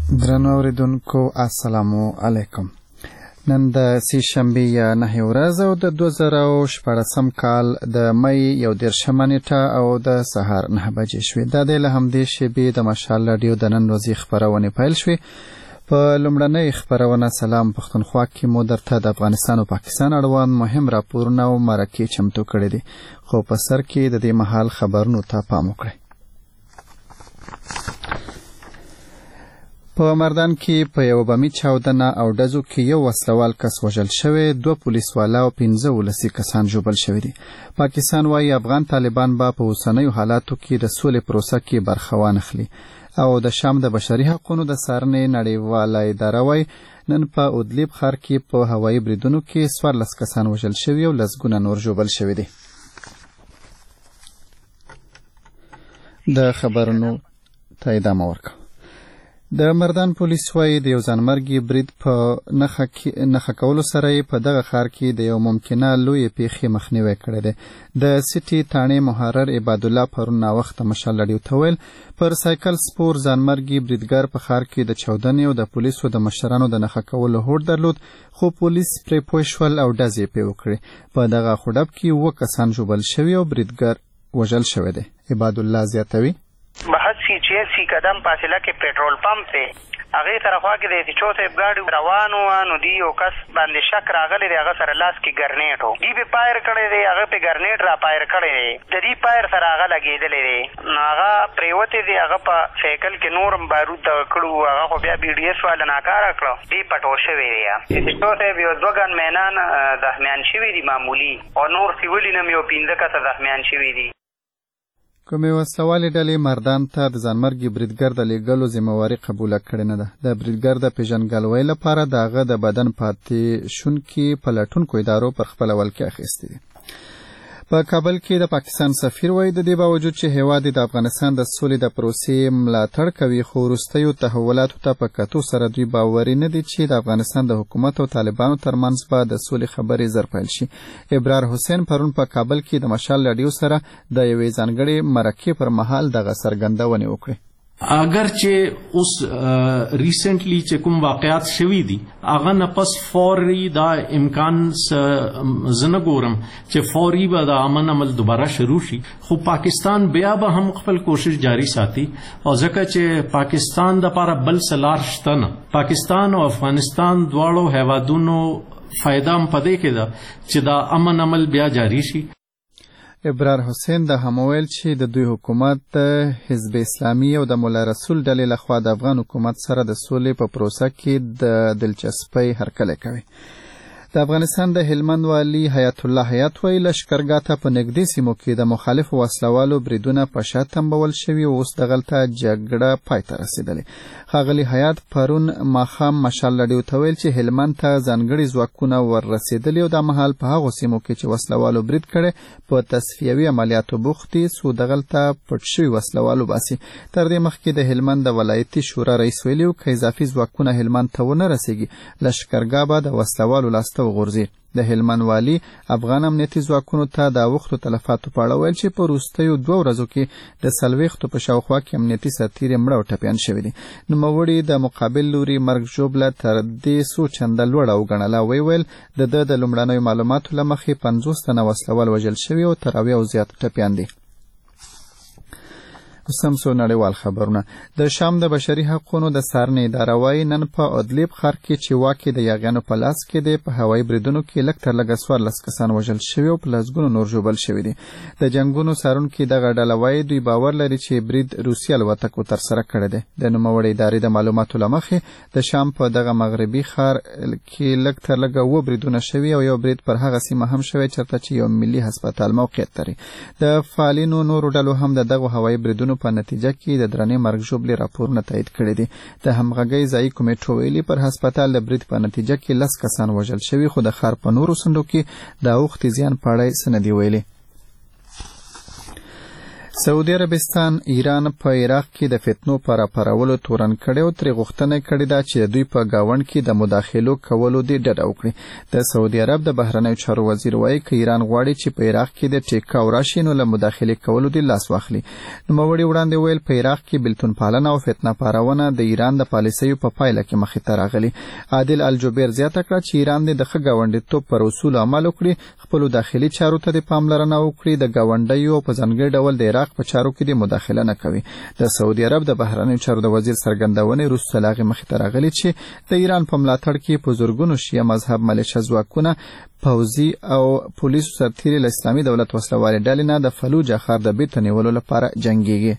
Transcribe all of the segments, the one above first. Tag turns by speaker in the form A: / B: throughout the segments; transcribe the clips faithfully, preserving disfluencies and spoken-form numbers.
A: درنو اوریدونکو السلام علیکم. نن د سې شنبې یا نهه ورځ او د دوه زره شپاړسم کال د مې یو دېرشمه نیټه او د سهار نهه بجې شوې. دا دی له همدې شېبې د مشال راډیو د نن ورځې خپرونې پیل شوې. په لومړنۍ خپرونه سلام پښتونخوا کې مو درته د افغانستان او پاکستان اړوند مهم راپورونه او مرکې چمتو کړي دي، خو په سر کې د دې مهال خبرونو ته پام وکړئ. په مردان کې په یو بمي چاودنه او ډزو کې یو وسلوال کس وژل شوی، دوه پولیس والا او پنځه ولسي کسان ژوبل شوي دي. پاکستان وايي افغان طالبان به په اوسنیو حالاتو کې د سولې پروسه کې برخه وانخلي. او د شام د بشري حقوقو د څارنې نړیواله اداره وايي نن په ادلیب ښار کې په هوایي بریدونو کې څوارلس کسان وژل شوي او لسګونه نور ژوبل شوي دي. د خبرونو ته ادامه ورکړو. د مردان پولیس وايي د یو ځانمرګي برید په نښه کولو سره په دغه ښار کې د یو ممکنه لویې پیښې مخنیوی کړی دی. د سیټي تاڼې محرر عبادالله پرون ناوخته مشال راډیو ته ویل پر سایکل سپور ځانمرګي بریدګر په ښار کې د چاودنې او د پولیسو د مشرانو د نښه کولو هوډ درلود، خو پولیس پرې پوه شول او ډزې یې پرې وکړې. په دغه خډب کې اووه کسان ژوبل شوي او بریدګر وژل شوی دی. عبادالله زیاتوي
B: بحث سی چیسی قدم فاصله کې پېټرول پمپ دی، هغې طرفا کې د چو صاحب ګاډي روان وه، نو دی یو کس باندې شک راغلی دی، هغه سره لاس کې ګرنیټ و، دی پې پایر کړی دی، هغه پې ګرنیټ را پایر کړی دی، د دې پایر سره هغه لګېدلی دی، نو هغه پرېوتی دی، هغه په سایکل کې نور هم بارود دغه کړي وو، هغه خو بیا بي ډي ایس والا ناکاره کړه، دی پټو شوی دی. د چو صاحب یو دوه ګن مینان زخمیان شوي دي معمولي، او نور سیولي نه یو پنځه کسه زخمیان شوي دي.
A: کومې وسلوالې ډلې مردان ته د ځانمرګي بریدګر د لیږلو ذمهواري قبوله کړې نه ده. د بریدګر د پیژنګلوۍ لپاره د هغه د بدن پاتې شونکي پلټونکو ادارو پر خپله ولکې اخیستې دي. په کابل کې د پاکستان سفیر وایي د دې باوجود چې هیواد د افغانستان د سولې د پروسې ملاتړ کوي، خو وروستیو تحولاتو ته په کتو سره دوی باوري نه دي چې د افغانستان د حکومت او طالبانو ترمنځ به د سولې خبرې زر پیل شي. ابرار حسین پرون په کابل کې د مشال راډیو سره د یوې ځانګړې مرکې پر مهال دغه څرګندونې وکړې.
C: اگر چې اوس ریسنټلی چې کوم واقعات شوي دي هغه نه پس فوري دا امکان زنه ګورم چې فوري به د امن عمل دوباره شروع شي، خو پاکستان بیا به هم خپل کوشش جاری ساتي، او ځکه چې پاکستان د پاره بل سلار شته نه. پاکستان او افغانستان دواړو هیوادونو فایده هم پدې کې ده چې دا امن عمل بیا جاری شي.
A: ابرار حسین د هم ویل چې د دوی حکومت د حزب اسلامي او د مولا رسول ډلې لخوا د افغان حکومت سره د سولې په پروسه کې د دلچسپۍ هرکلی کوي. د افغانستان د هلمند والي حیات الله حیات وایي لښکرګاه ته په نږدې سیمو کې د مخالفو وسلوالو بریدونه په شا تمبول شوي او اوس دغلته جګړه پای ته رسېدلې. ښاغلي حیات پرون ماښام مشال راډیو ته ویل چې هلمند ته ځانګړي ځواکونه ور رسېدلي او دا مهال په هغو سیمو کې چې وسلوالو برید کړی په تصفیوي عملیاتو بوخت دي څو دغلته پټ شوي وسلوال وباسي. تر دې مخکې د هلمند د ولایتي شورا رئیس ویلي و که اضافي ځواکونه هلمند ته ونه رسېږي لښکرګاه به د وسلوالو لاسته وغورځي. د هلمند والي افغان امنیتي ځواکونو ته د اوښتو تلفاتو په اړه ویل چې په وروستیو دوه ورځو کې د څلوېښتو په شاوخوا کې امنیتي سرتیري مړه او ټپیان شوي دي. نوموړي د مقابل لوري مرګ ژوبله تر دې څو چنده لوړه وګڼله. ویې ویل د ده د لومړنیو معلوماتو له مخې پنځوس تنه وسلوال وژل شوي او تر اویاو زیات ټپیان دي. سمسو نړیوال خبرونه. د شام د بشري حقوقو د څارنې اداره وايي نن په ادلیب ښار کې چې واکې د یاغیانو په لاس کې دی په هوایي بریدونو کې لږ تر لږه څوارلس کسان وژل شوي او په لسګونو نور ژوبل شوي دي. د جنګونو څارونکي دغه ډله وايي دوی باور لري چې برید روسي الوتکو ترسره کړی دی. د نوموړې ادارې د معلوماتو له مخې د شام په دغه مغربي ښار کې لږ تر لږه اووه بریدونه شوي او یو برید پر هغه سیمه هم شوی چېرته چې یو ملي هسپتال موقعیت لري. د فعالینو نورو ډلو هم د دغو هوایي بریدونو په نتیجه کې د درنې مرګ ژوبلې راپورونه تایید کړي دي. د همغږۍ ځایي کمیټو ویلي پر هسپتال د برید په نتیجه کې لس کسان وژل شوي، خو د ښار په نورو سندو کې د اوښتې زیان په اړه څه نه دي ویلي. سعودي عربستان ایران په عراق کې د فتنو پر راپارولو تورن کړي او تر غوښتنه کړې ده چې دوی په گاوند کې د مداخلو کولو د ډډه وکړي. د سعودي عرب د بهرنیو چارو وزیر وایي چې ایران غواړي چې په عراق کې د ټیکاو راشي نو له مداخله کولو د لاس واخلي. نوموړي وړاندې ویل په عراق کې بلتون پالنه او فتنه پارونه د ایران د پالیسیو په پایله کې مخې ته راغلي. عادل الجبیر زیاته کړه چې ایران د ښه ګاونډیتوب پر اصول عمل وکړي، خپل داخلي چارو ته د پاملرنه وکړي، د ګاونډیو په ځانګړي ډول د عراق په چارو کې د مداخله نه کوي. د سعودي عرب د بهرنیو چارو د وزیر څرګندونې وروسته لاغې مخې ته راغلي چې د ایران په ملاتړ کې په زورګونو شیعه مذهب ملیشه ځواکونه، پوځي او پولیسو سرتیري له اسلامي دولت وسلوالې ډلې نه د فلوجه ښار د بیرته نیولو لپاره جنګیږي.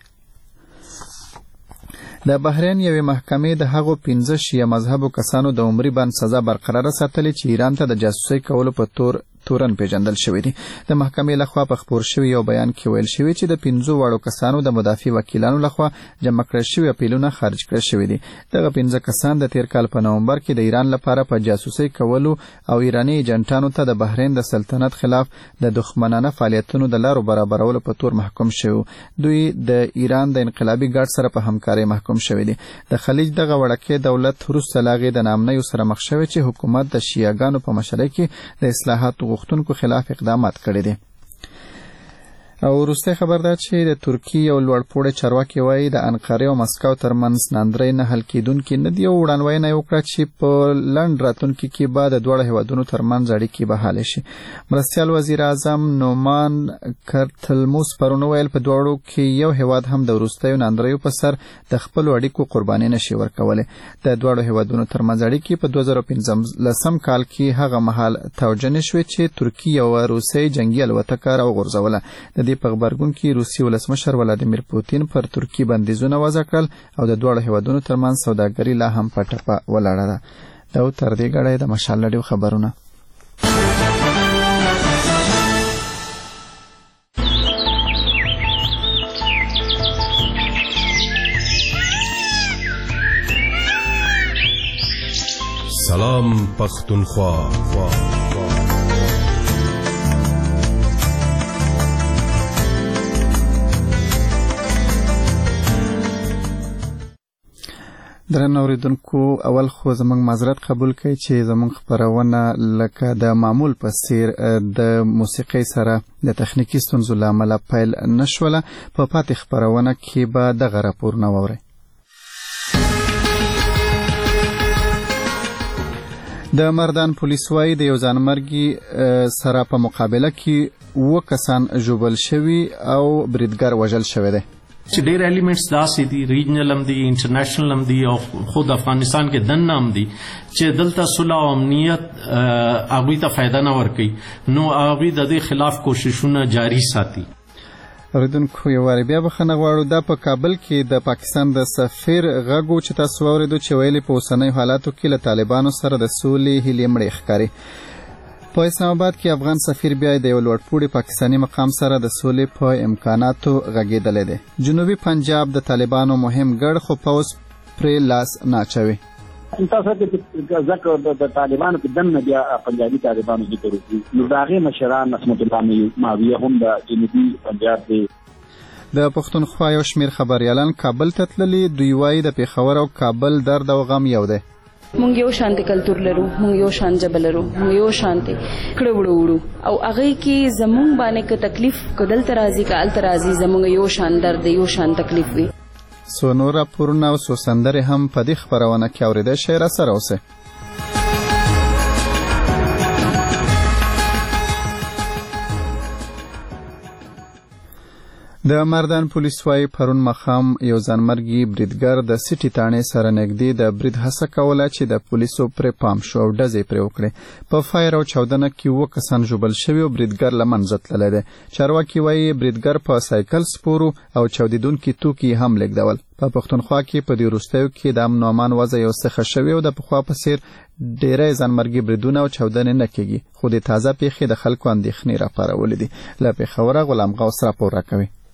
A: د بحرین یوې محکمې د هغو پنځه شیعه مذهبو کسانو د عمري بند سزا برقراره ساتلې چې ایران ته د جاسوسۍ کولو په تور تورن پیژندل شوی دی. د محکمې لخوا په خپور شوی یو بیان کې ویل شوی چې د پنځو واړو کسانو د مدافع وکیلانو لخوا جمع کړل شوی اپیلونه خارج کړل شوی دي. دغه پنځه کسان د تیر کال په نومبر کې د ایران لپاره په جاسوسۍ کولو او ایرانی ایجنټانو ته د بحرین د سلطنت خلاف د دښمنانه فعالیتونو د لارو برابرولو په تور محکوم شوی. دوی د ایران د انقلابي ګارد سره په همکارۍ محکوم شوی دي. د خلیج دغه وړکې دولت وروسته لاغې د نامنیو سره مخ شوی چې حکومت د شیعاګانو په مشرۍ کې د اصلاحاتو غوښتونکو خلاف اقدامات کړي دي. او وروسته خبر ده چې د ترکیې یو لوړپوړی چارواکي وایي د انقرې او مسکو ترمنځ ناندرۍ نه حل کېدونکي نه دي او وړاندوینه یې وکړه چې په لنډ راتلونکي کې به د دواړو هېوادونو ترمنځ اړیکې بحالې شي. مرستیال وزیر اعظم نومان کرتلموس پرون وویل په دواړو کې یو هېواد هم د وروستیو ناندریو په سر د خپلو اړیکو قرباني نشي ورکولی. د دواړو هېوادونو ترمنځ اړیکې په دوه زره پنځلسم کال کې هغه مهال توجه شوې چې ترکیې یوه روسۍ جنګي الوتکه راوغورځوله. د په خبرګون کې روسي ولسمشر ولادیمیر پوتین پر ترکیې بندیزونه وضع کړل او د دواړو هېوادونو ترمنځ سوداګري لا هم په ټپه ولاړه ده. دا تر دې غړی د مشال لړیو خبرونه.
D: سلام پختونخوا. درنو اوریدونکو، اول خو زموږ معذرت قبول کړئ چې زموږ خپرونه لکه د معمول په څیر د موسیقۍ سره د تخنیکي ستونزو له امله پیل نشوله. په پاتې خپرونه کې به دغه راپورونه واورئ. د مردان پولیس وایي د یو ځانمرګي سره په مقابله کې اووه کسان ژوبل شوي او بریدګر وژل شوی دی.
C: چې ډېر ایلیمنټس داسې دي، ریجنل هم دي، انټرنیشنل هم دي او خود افغانستان کې دننه هم دي چې دلته صلح او امنیت هغوی ته فایده نه ورکوي، نو هغوی د دې خلاف کوششونه جاري ساتي.
A: اوریدونکو یو وارې بیا بخښنه غواړو. دا په کابل کې د پاکستان د سفیر غږ و چې تاسو واورېدو چې ویلي په اوسنیو حالاتو کې له طالبانو سره د سولې هیلې مړې ښکاري. په اسلام آباد کې افغان سفیر بیا د یو لوړپوړي پاکستاني مقام سره د سولې په امکاناتو غږېدلی دی. جنوبي پنجاب د طالبانو مهم ګړ خو پوځ پرې لاس نه اچوي.
E: تاسو ته ځکه د طالبانو په دننه بیا پنجابي طالبانو ذکر وکړي، نو د هغې مشران عصمت الله ماویه هم د جنوبي پنجاب دی.
A: د پښتونخوا یو شمېر خبریالان کابل ته تللي. دوی وایي د پېښور او کابل درد او غم یو دی.
F: مونږ یو شانتي کلتور لرو، مونږ یو شان ژبه لرو، مونږ یو شانتي کړه وړو وړو او هغه کې زمونږ باندې که تکلیف کدل ترازی کا ال ترازی زمونږ یو شان درد یو شان تکلیف وي.
A: سو نور پورونه او سو سندره هم په دې خبرونه کې اورېدل شي. را سره اوسه. د مردان پولیس وایي پرون مخام یو ځانمرګي بریدګر د سټي تانې سره نږدې د برید هڅه کوله چې د پولیسو پرې پام شو او ډزې پرې وکړې. په فایر او چاودنه کې اووه کسان ژوبل شوي او بریدګر له منځه تللی دی. چارواکي وایي بریدګر په سایکل سپورو او چاودېدونکي توکي هم لیږدول. په پښتونخوا کې په دې وروستیو کې د امن و امان وضع یو څه ښه شوې او د پخوا په څېر ډېری ځانمرګي بریدونه او چاودنې نه کېږي، خو د تازه پیښې د خلکو اندېښنې راپارولې دي. له پېښوره غلام غوث راپور راکوي.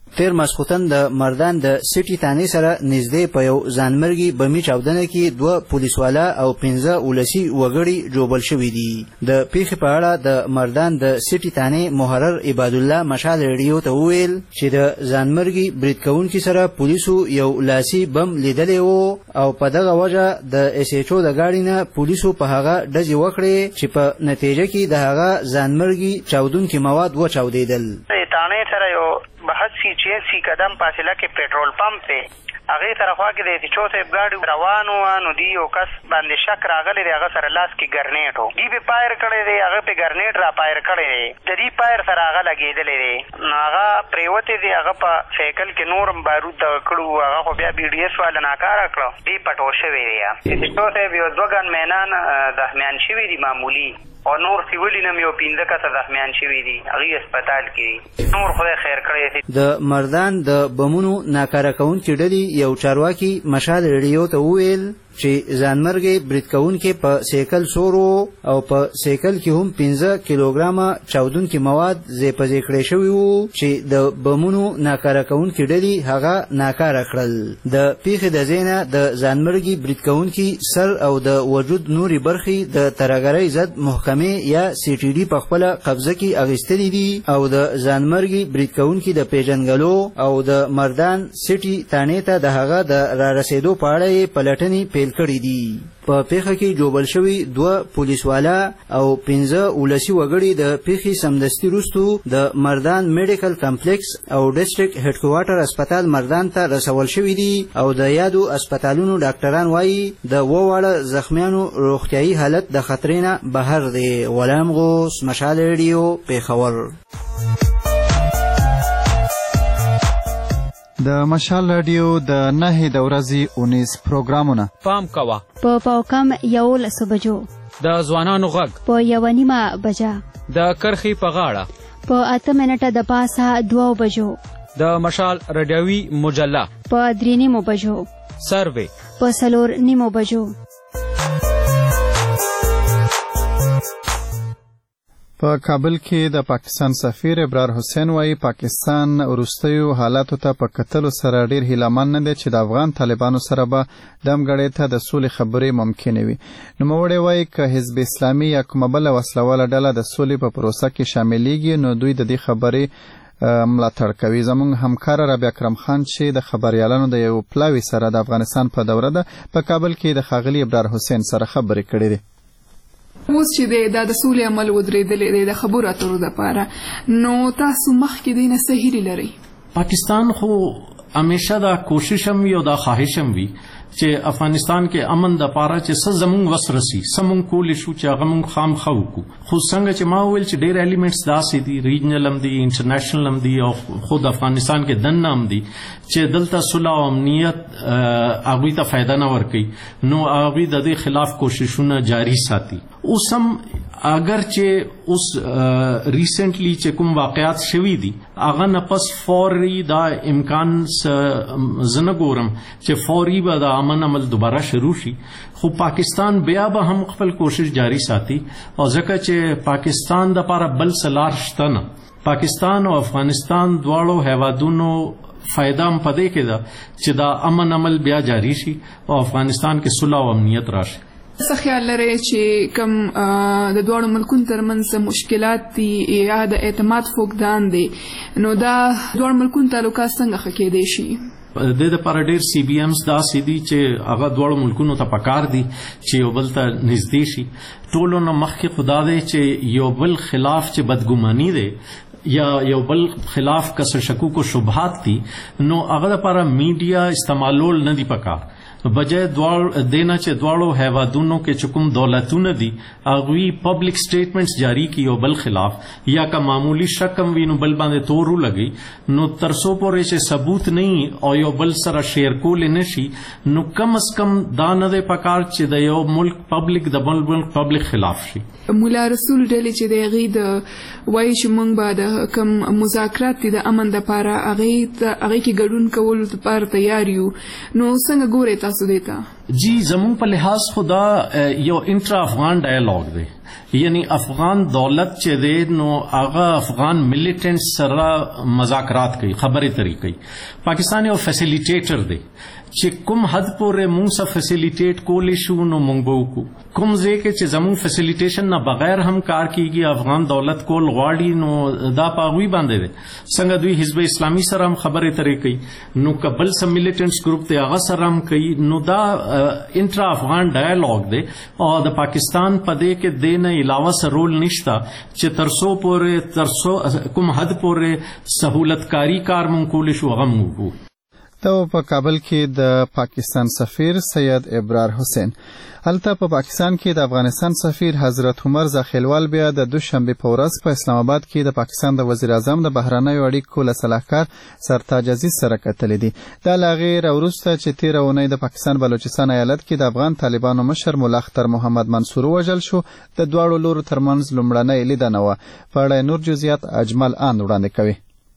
G: تیر ماسخوتن د مردان د سټي تانې سره نږدې په یو ځانمرګي بمي چاودنه کې دوه پولیسوالا او پنځه ولسی وګړي جوړبل شوي دي. د پیښې په اړه د مردان د سټي تانې محرر عباد الله مشال ریډیو ته وویل چې د ځانمرګي برید کوونکي سره پولیسو یو لاسي بم لیدلی وو او په دغه وجه د اس ایچ او د ګاډي نه پولیسو په هغه ډزې وکړې چې په نتیجه کې د هغه ځانمرګي چاودونکي مواد وچاودېدل.
B: تانې سره یو بهت سی چیاسی قدم فاصله کې پېټرول پمپ دی، هغې طرفا کې د ایچو صاحب ګاډي روان وه، نو دوی یو کس باندې شک راغلی دی، هغه سره لاس کې ګرنیټ و، دوی پې پایر کړی دی، هغه پې ګرنیټ را پایر کړی دی، د دې پایر سره هغه لګېدلی دی، نو هغه پرېوتی دی، هغه په سایکل کې نور هم بارود دغه کړي وو، هغه خو بیا بي ډي ایس والا ناکاره کړه، دوی پټو شوي دی. ایچو صاحب یو دوه ګن مینان زخمیان شوي دي معمولي، او نور سیولی نم یو پینځه کسه زخمیان شوي دي، هغوی هسپتال کې دي، نور خدای خیر کړی دی.
G: د مردان د بمونو ناکاره کوونکي ډلې یو چارواکي مشال ریډیو ته وویل چې ځانمرګي برید کوونکي په سیکل سورو او په سیکل کې هم پنځه کیلوګرامه چاودونکي مواد ځای په ځای کړی شوي وو چې د بمونو ناکاره کوونکي ډلې هغه ناکاره کړل. د پیښې د ځای نه د ځانمرګي برید کوونکي سر او د وجود نوري برخې د ترهګرۍ ضد محکمې یا سی ټي ډي په خپله قبضه کې اخیستلي دي او د ځانمرګي برید کوونکي د پیژنګلو او د مردان سټي تانې ته د هغه د رارسېدو په اړه یې پلټنې پیل کړي دي. په پیښه کې جوړبل شوي دوه پولیسوالا او پنځه ولسي وګړي د پیښې سمدستي وروستو د مردان میډیکل کمپلیکس او ډسټرکټ هډکوارټر اسپتال مردان ته رسول شوي دي او د یادو اسپتالونو ډاکټران وایي د وواړه زخمیانو روغتیایي حالت د خطرې نه بهر دی. غلام غوث، مشال ریډیو، پېښور.
A: د مشال رادیو د نهې د ورځې اونیز پروګرامونه
H: پام کوه
I: په پاوکم یولسو بجو،
H: د ځوانانو غږ
I: په یوه نیمه بجه،
H: د کرښې په غاړه
I: په اته منټه د پاسه دوه بجو،
H: د مشال رادیوي مجله
I: په درې نیمو بجو،
H: سروې
I: په څلور نیمو بجو.
A: په کابل کې د پاکستان سفیر ابرار حسین وایي پاکستان وروستیو حالاتو ته په کتلو سره ډیر هیلهمن نه دی چې د افغان طالبانو سره به دمګړۍ ته د سولې خبرې ممکنې وي. نوموړی وایي که حزب اسلامي یا کومه بله وسلواله ډله د سولې په پروسه کې شاملیږي نو دوی د دې خبرې ملاتړ کوي. زموږ همکار رابعه اکرم خان چې د خبریالانو د یو پلاوي سره د افغانستان په دوره ده په کابل کې د ښاغلي ابرار حسین سره خبرې کړې دي.
J: اوس چې دا د سولې عمل ودرېدلی دی د خبرو اترو دپاره، نو تاسو مخکې دې نه څه هیلې لرئ؟
C: پاکستان خو همیشه دا کوشش هم وي او دا خواهش هم وي چې افغانستان کې امن د پاره چې څه زمونږ وس رسي څه مونږ کولی شو چې هغه مونږ خامخا وکړو. خو څنګه چې ما وویل چې ډېر ایلیمنټس داسې دي، ریجنل هم دي، انټرنیشنل هم دي او خود افغانستان کې دننه هم دي چې دلته صلح او امنیت هغوی ته فایده نه ورکوي، نو هغوی د دې خلاف کوششونه جاري ساتي. اوس هم اگر چې اوس ریسنټلی چې کوم واقعات شوي دي هغه نه پس فوري دا امکان زه نه ګورم چې فوري به د امن عمل دوباره شروع شي، خو پاکستان بیا به هم خپل کوشش جاری ساتي او ځکه چې پاکستان د پاره بل څه لار شته نه. پاکستان او افغانستان دواړو هیوادونو فائدہ هم پدې کې ده چې دا امن عمل بیا جاری شي او افغانستان کې صلح او امنیت راشي.
J: څه خیال لرئ چې کوم د دواړو ملکونو ترمنځ مشکلات دي یا د اعتماد فقدان دی، نو دا دواړو ملکونو تعلقات څنګه ښه کېدی شي؟
C: د دې لپاره ډېر سی بي ایمز داسې دي چې هغه دواړو ملکونو ته پکار دي چې یو بل ته نږدې شي. ټولو نه مخکې خدا دی چې یو بل خلاف چې بدګماني دی یا یو بل خلاف کس شکوک و شبهات دي نو هغه لپاره میډیا استعمالول نه دي پکار، بجای دوار دینا چې دواړو هیوادونو کې چې کوم دولتونه دي هغوی پبلک سټیټمنټس جاری کی یو بل خلاف یا که معمولی شک هم وي نو بل باندې تور ولګي، نو تر څو پورې چې ثبوت نه او یو بل سره شیر کول نه شي نو کم از کم دا نه دی پکار چې د یو ملک پبلک د بل ملک پبلک خلاف شي.
J: مولا رسول ډلې چې د هغې د وایي چې موږ به د کوم مذاکرات دي د امن دپاره هغې کې ګډون کولو دپاره تیار یو، نو څنګه ګورئ تاسو دې ته؟
C: जी زمون په لحاظ خدا یو انټرا افغان ډایالوګ دی، یعنی افغان دولت چې دی نو هغه افغان ملیټنټ سره مذاکرات کوي، خبرې ترې کوي. پاکستان یو فیسیلیټیټر دی چې کوم حد پورې مونږ سره فیسیلیټیټ کولی شو نو مونږ به وکړو. کوم ځای کې چې زمونږ فیسیلیټیشن نه بغیر هم کار کیږي افغان دولت کول غواړي نو دا په هغوی باندې دی. څنګه دوی حزب اسلامي سره هم خبرې ترې کوي، نو که بل څه ملیټنټس ګروپ دی هغه سره هم کوي. نو دا انټرا افغان ډایالوګ دی او د پاکستان په دې کې د نه علاوه سره رول نشته چې ترسو پورې ترسو کوم حد پورې سہولتکاری کار مونږ کولی شو هغه مونږ وکړو.
A: دا په کابل کې د پاکستان سفیر سید ابرار حسین. هلته په پاکستان کې د افغانستان سفیر حضرت عمر زاخیلوال بیا د دوشنبه په ورځ په اسلام آباد کې د پاکستان د وزیر اعظم د بهرنیو اړیکو له سلاکار سرتاج عزیز سره کتلې دي. دا لاغیر وروسته چې تیر اونۍ د پاکستان بلوچستان ایالت کې د افغان طالبانو مشر مولا اختر محمد منصور وژل شو، د دواړو لورو ترمنځ لومړنۍ لیدنه وه. په اړه نور جزئیات اجمل آن وړاندې کوي.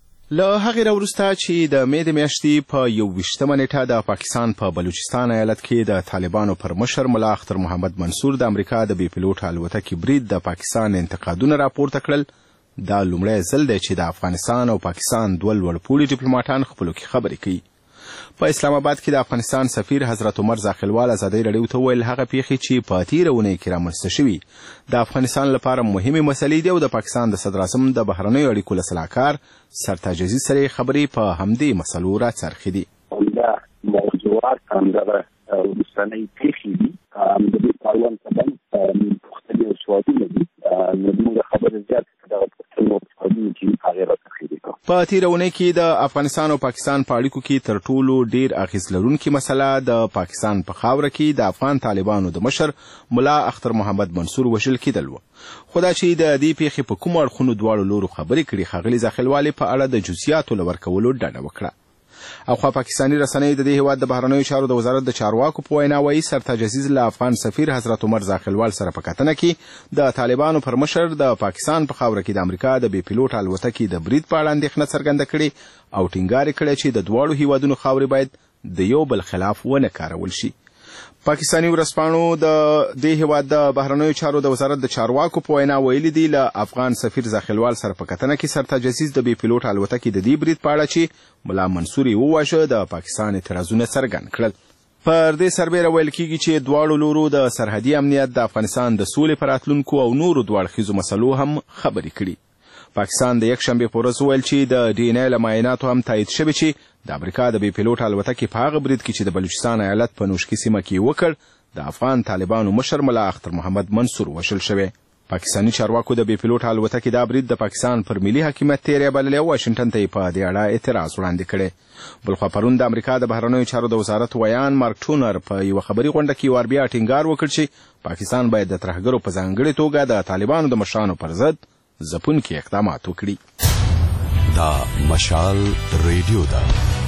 K: له هغې راوروسته چې د مې د میاشتې په یوویشتمه نیټه د پاکستان په بلوچستان ایالت کې د طالبانو پر مشر ملا اختر محمد منصور د امریکا د بې پیلوټ الوتکې برید د پاکستان انتقادونه راپورته کړل، دا لومړی ځل دی چې د افغانستان او پاکستان دوه لوړپوړي ډیپلوماټان خپلو کې خبرې کوي. په اسلام آباد کې د افغانستان سفیر حضرت عمر زاخیلوال ازادۍ راډیو ته وویل هغه پیښې چې په تیره اونۍ کې رامنځته شوي د افغانستان لپاره مهمې مسلې دي او د پاکستان د صدر اعظم د بهرنیو اړیکو له سلاکار سرتاج عزیز سره خبرې په همدې مسلو راڅرخي دي.
E: دا موضوعات همدغه وروستنۍ پیښې دي، د دې پالوان کبن مختلف سوالونه دي، نو موږ خبرې زیات دغه پوښتنو سوالونه چې هغه راڅرخي دي.
K: په تیره اونۍ کې د افغانستان او پاکستان په اړیکو کې تر ټولو ډیر اغیز لرونکې مسله د پاکستان په خاوره کې د افغان طالبانو د مشر ملا اختر محمد منصور وژل کېدل و. خو دا چې د دې پیښې په کومو اړخونو دواړو لورو خبرې کړي ښاغلي زاخیلوال په اړه د جزئیاتو له ورکولو ډډه وکړه. اخوا پاکستاني رسنۍ د دې هیواد د بهرنیو چارو د وزارت د چارواکو په وینا وایي سرتاج عزیز له افغان سفیر حضرت عمر زاخیلوال سره په کتنه کې د طالبانو پر مشر د پاکستان په خاوره کې د امریکا د بې پیلوټ الوتکې د برید په اړه اندېښنه څرګنده کړې او ټینګار کړی چې د دواړو هیوادونو خاورې باید د یو بل خلاف ونه کارول شي. پاکستاني ورځپاڼو د دې هیواد د بهرنیو چارو د وزارت د چارواکو په وینا ویلي دي له افغان سفیر زاخیلوال سره په کتنه کې سرتاج عزیز د بې پیلوټ الوتکې د دې برید په اړه چې ملا منصور یې وواژه د پاکستان اعتراضونه څرګند کړل. پر دې سربیره ویل کېږي چې دواړو لورو د سرحدي امنیت، د افغانستان د سولې په راتلونکو او نورو دوه اړخیزو مسلو هم خبرې کړي. پاکستان د یکشنبې په ورځ وویل چې د ډي ان اې له معایناتو هم تایید شوي چې د امریکا د بې پیلوټ الوتکې په هغه برید کې چې د بلوچستان ایالت په نوشکي سیمه کې وکړ د افغان طالبانو مشر ملا اختر محمد منصور وژل شوی. پاکستاني چارواکو د بې پیلوټ الوتکې دا برید د پاکستان پر ملي حاکمیت تیری بللی او واشنګټن ته یې په دې اړه اعتراض وړاندې کړی. بلخوا پرون د امریکا د بهرنیو چارو د وزارت ویان مارک ټونر په یوه خبري غونډه کې ور بیا ټینګار وکړ چې پاکستان باید د ترهګرو په ځانګړې توګه د طالبانو د مشرانو پر ضد ځپونکي اقدامات وکړي.
L: دا مشال ریډیو ده.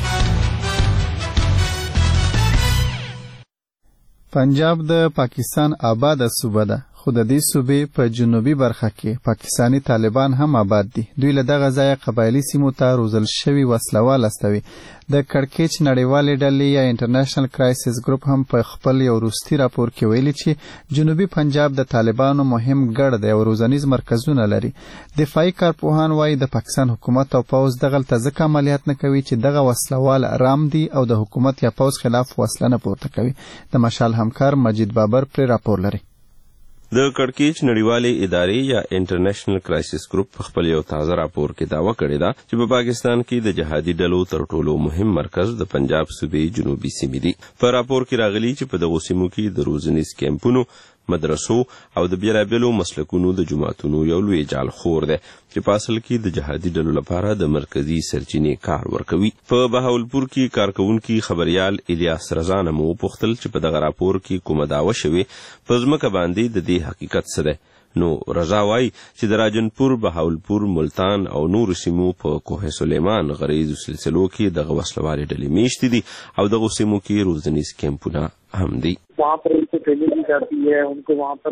A: پنجاب د پاکستان آباده صوبه ده، خو د دې صوبې په جنوبي برخه کې پاکستانی طالبان هم آباد دي. دوی له دغه ځایه قبایلي سیمو ته روزل شوي وسلوال استوي. د کړکېچ نړیوالې ډلې یا انټرنیشنل کرایسس ګروپ هم په خپل یو وروستي راپور کې ویلي چې جنوبي پنجاب د طالبانو مهم ګړ دی او روزنیز مرکزونه لري. دفاعي کارپوهان وایي د پاکستان حکومت او پوځ دغلته ځکه عملیات نه کوي چې دغه وسلوال رام دي او د حکومت یا پوځ خلاف وسله نه پورته کوي. د مشال همکار مجید بابر پرې راپور لري.
M: د کړکېچ نړیوالې ادارې یا انټرنیشنل کرایسس ګروپ په خپل یو تازه راپور کې دعوه کړې ده چې په پاکستان کې د جهادي ډلو تر ټولو مهم مرکز د پنجاب صوبې جنوبي سیمې دي. په راپور کې راغلي چې په دغو سیمو کې د روزنیز کیمپونو، مدرسو او د بیلابیلو مسلکونو د جماعتونو یو لوی جال خور دی چې په اصل کې د جهادي ډلو لپاره د مرکزي سرچینې کار ورکوي. په بهاولپور کې کارکونکي خبريال الیاس رضا نه مو پوښتل چې په دغه راپور کې کومه دعوه شوې په ځمکه باندې د دې حقیقت څه دی. نو رضا وایي چې د راجنپور، بهاولپور، ملتان او نورو سیمو په کوه سلیمان غریزو سلسلو کې دغه وسلوالې ډلې میشتې دي او دغو سیمو کې روزنیز کیمپونه هم دي.
N: وہاں پر ان سے ٹریننگ دی جاتی ہے، ان کو وہاں پر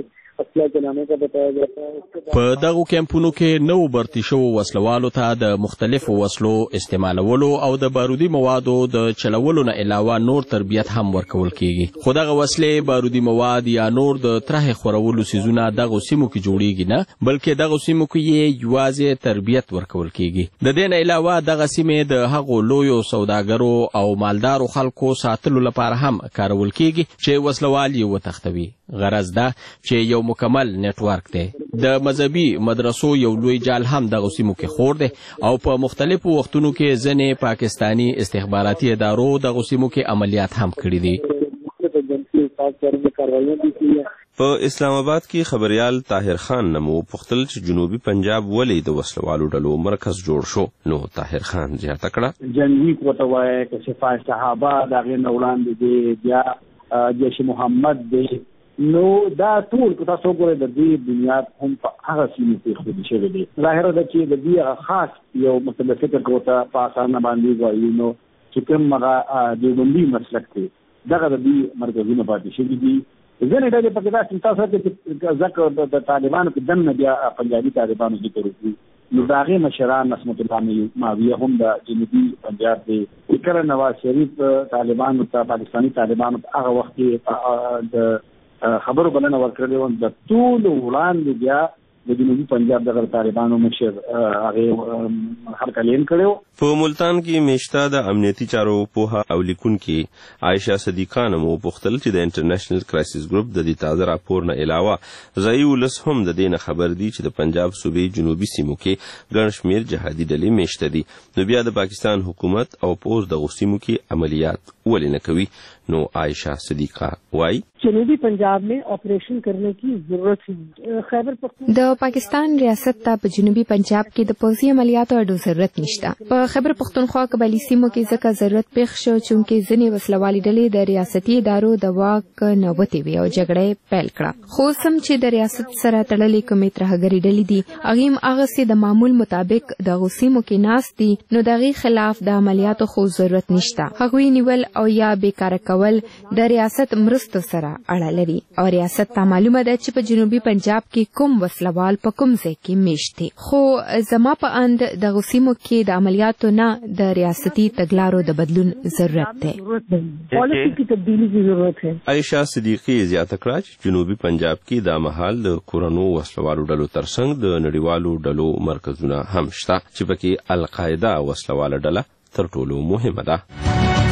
E: असला जलाने का बताया जाता है।
N: په دغو کیمپونو کې نو برتی شو وسلوالو ته د مختلفو وسلو استعمالولو او د بارودي موادو د چلولو نه علاوه نور تربیت هم ورکول کیږي، خو دغه وسلې بارودي مواد یا نور د ترهې خورولو سیزونه دغه سیمو کې جوړیږي نه، بلکې دغه سیمو کې یې یوازې تربیت ورکول کیږي. د دې نه علاوه دغه سیمې د هغو لویو سوداګرو او مالدارو خلکو ساتلو لپاره هم کارول کیږي چې وسلوال یې وتښتوي. غرض ده چې یو مکمل نټورک دی. د مذهبي مدرسو یو لوی جال هم دغه سیمو کې خور دی او په مختلفو وختونو کې ځینې پاکستاني استخباراتي ادارو دغه سیمو کې عملیات هم کړي دي.
M: په اسلام آباد کې خبريال طاهر خان نمو پختل چې جنوبي پنجاب ولې د وسلوالو ډلو مرکز جوړ شو. نو طاهر خان زیاته کړه
E: جنگي کوته وایي چې صفای صحابه دغه نولان دي بیا جیش محمد دی، نو دا ټول کو تاسو ګورئ د دې بنیاد هم په هغه سیمه کې خو شوی دی. ظاهر ده چې د دې خاص یو متلفه کوته په اسانه باندې وایي نو چې کوم هغه دیوبندي مسلک دی دغه د دې مرکزونه پاتې شوي دي. ځینې ډلې پکې دا چې تاسو چې ځکه د طالبانو په دننه بیا پنجابي طالبانو ذکر وکړي، نو د هغې مشران عصمت الله ماویه هم د جنوبي پنجاب دی. کله نواز شریف طالبانو ته پاکستاني طالبانو په هغه وخت کې د خبرو بلنه ورکړې وه، د ټولو وړاندې بیا د جنوبي پنجاب دغه طالبانو مشر هغې هرکلین کړی و.
M: په ملتان کې میشته د امنیتي چارو پوهه او لیکونکي عایشه صدیقه نمو پوښتل چې د انټرنیشنل کرایسس ګروپ د دې تازه راپور نه علاوه ځایي ولس هم د دې نه خبر دي چې د پنجاب صوبې جنوبي سیمو کې ګڼ شمېر جهادي ډلې میشته دي، نو بیا د پاکستان حکومت او پوځ دغو سیمو کې عملیات ولې نه کوي. نو عائشہ صدیقہ وائی
O: جنوبی پنجاب میں آپریشن کرنے کی ضرورت ہے. خیبر پختونخوا
P: د پاکستان ریاست ته په جنوبي پنجاب کې د پوځي عملیاتو اډو ضرورت نشته. په خیبر پختونخوا قبایلي سیمو کې ځکه ضرورت پېښ شو چې ځینې وسلوالي ډلې د ریاستي ادارو د واک نه وتې وي او جګړه پیل کړه. خو سم چې د ریاست سره تړلې کومې ترهګري ډلې دي هغې هم هغسې د معمول مطابق دغو سیمو کې ناست دي، نو د هغې خلاف د عملیاتو خو ضرورت نشته. هغوی نیول او یا بېکاره کول د ریاست مرستو سره اړه لري او ریاست ته معلومه ده چې په جنوبي پنجاب کې کوم وسلوال په کوم ځای کې میشت دي. خو زما په اند دغو سیمو کې د عملیاتو نه د ریاستي تګلارو د بدلون ضرورت دی.
O: پالیسی کی تبدیلی کی ضرورت ہے.
M: عائشہ صدیقی زیاته کړه چې جنوبي پنجاب کې د مهال د کورونو وسلوالو ډلو ترڅنګ د نړیوالو ډلو مرکزونه هم شته چې پکې القاعده وسلواله ډله تر ټولو مهمه ده.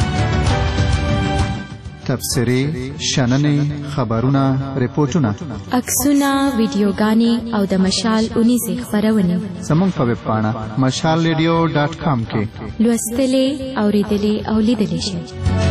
A: تبصرې، شننې، خبرونه، ریپورتونه،
P: عکسونه، ویډیوګانې او د مشال اونیزې خپرونې
A: زموږ په ویب پاڼه مشال ریډیو ډاټ کام کې
P: لوستلې، اورېدلې او لیدلې شئ.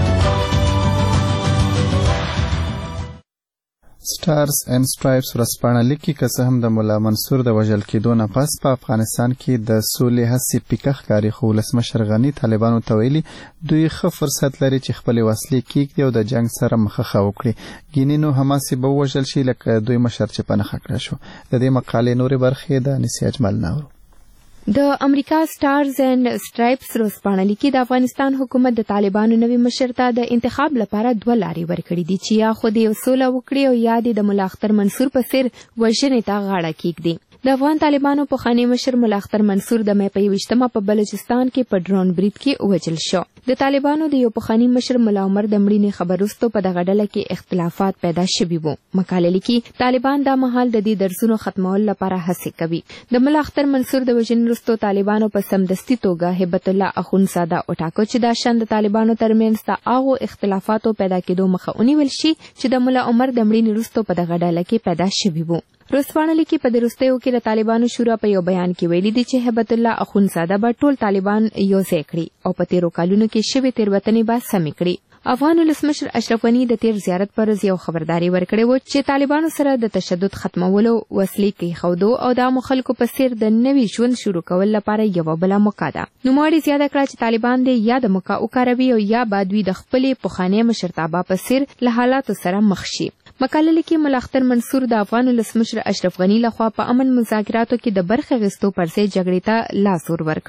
A: سټارز اینڈ سټرایپس ورځپاڼه لیکي که څه هم د ملا منصور د وژل کېدو نه پس په افغانستان کې د سولې هڅې پیکه ښکاري، خو ولسمشر غني طالبانو ته ویلي دوی ښه فرصت لري چې خپلې وسلې کېږدي او د جنګ سره مخه وکړي. ګیني نو حماسې به ووژل شي لکه دوی مشر چې په نښه کړی شو. د دې مقالې نورې برخې د انیسې اجمل ناورو.
P: د امریکا سټارز اینڈ سټرایپس ورځپاڼه لیکي د افغانستان حکومت د طالبانو نوي مشر ته د انتخاب لپاره دوه لارې ورکړي دي چې یا خو دې سوله وکړي او یا دې د ملا اختر منصور په څیر وژنې ته غاړه کېږدي. د افغان طالبانو پخوانی مشر ملا اختر منصور د مې په یویشتمه په بلوچستان کې په ډرون برید کې ووژل شو. د طالبانو د یو پخوانی مشر ملا عمر د مړینې خبر وروسته په دغه ډله کې اختلافات پیدا شوي وو. مقاله لیکي طالبان دا مهال د دې درسونو ختمولو لپاره هڅې کوي. د ملا اختر منصور د وژنې وروسته طالبانو په سمدستي توګه هیبت الله اخونزاده وټاکه چې دا شان د طالبانو ترمنځ د هغو اختلافاتو پیدا کېدو مخه ونیول شي چې د ملا عمر د مړینې وروسته په دغه ډله کې پیدا شوي وو. ورځپاڼه لیکي په دې وروستیو کې د طالبانو شورا په یو بیان کې ویلي دي چې هیبت الله اخونزاده به ټول طالبان یوځای کړي او په تیرو کلونو کې شوې تېروتنې به سمې کړي. افغان ولسمشر اشرف غني د تیر زیارت پر ورځ یو خبرداري ورکړې وه چې طالبانو سره د تشدد ختمولو وسلې کېښودو او د عامو خلکو په څیر د نوي ژوند شروع کول لپاره یوه بله موقع ده. نوموړي زیاته کړه چې طالبان دې یا د موقع وکاروي او یا به دوی د خپلې پخوانۍ مشرتابه په څیر له حالاتو سره مخ شي. مقاله لیکي ملا اختر منصور د افغان ولسمشر اشرف غني لخوا په امن مذاکراتو کې د برخې اخیستو پر ځای جګړې ته لاس ور ورکړ.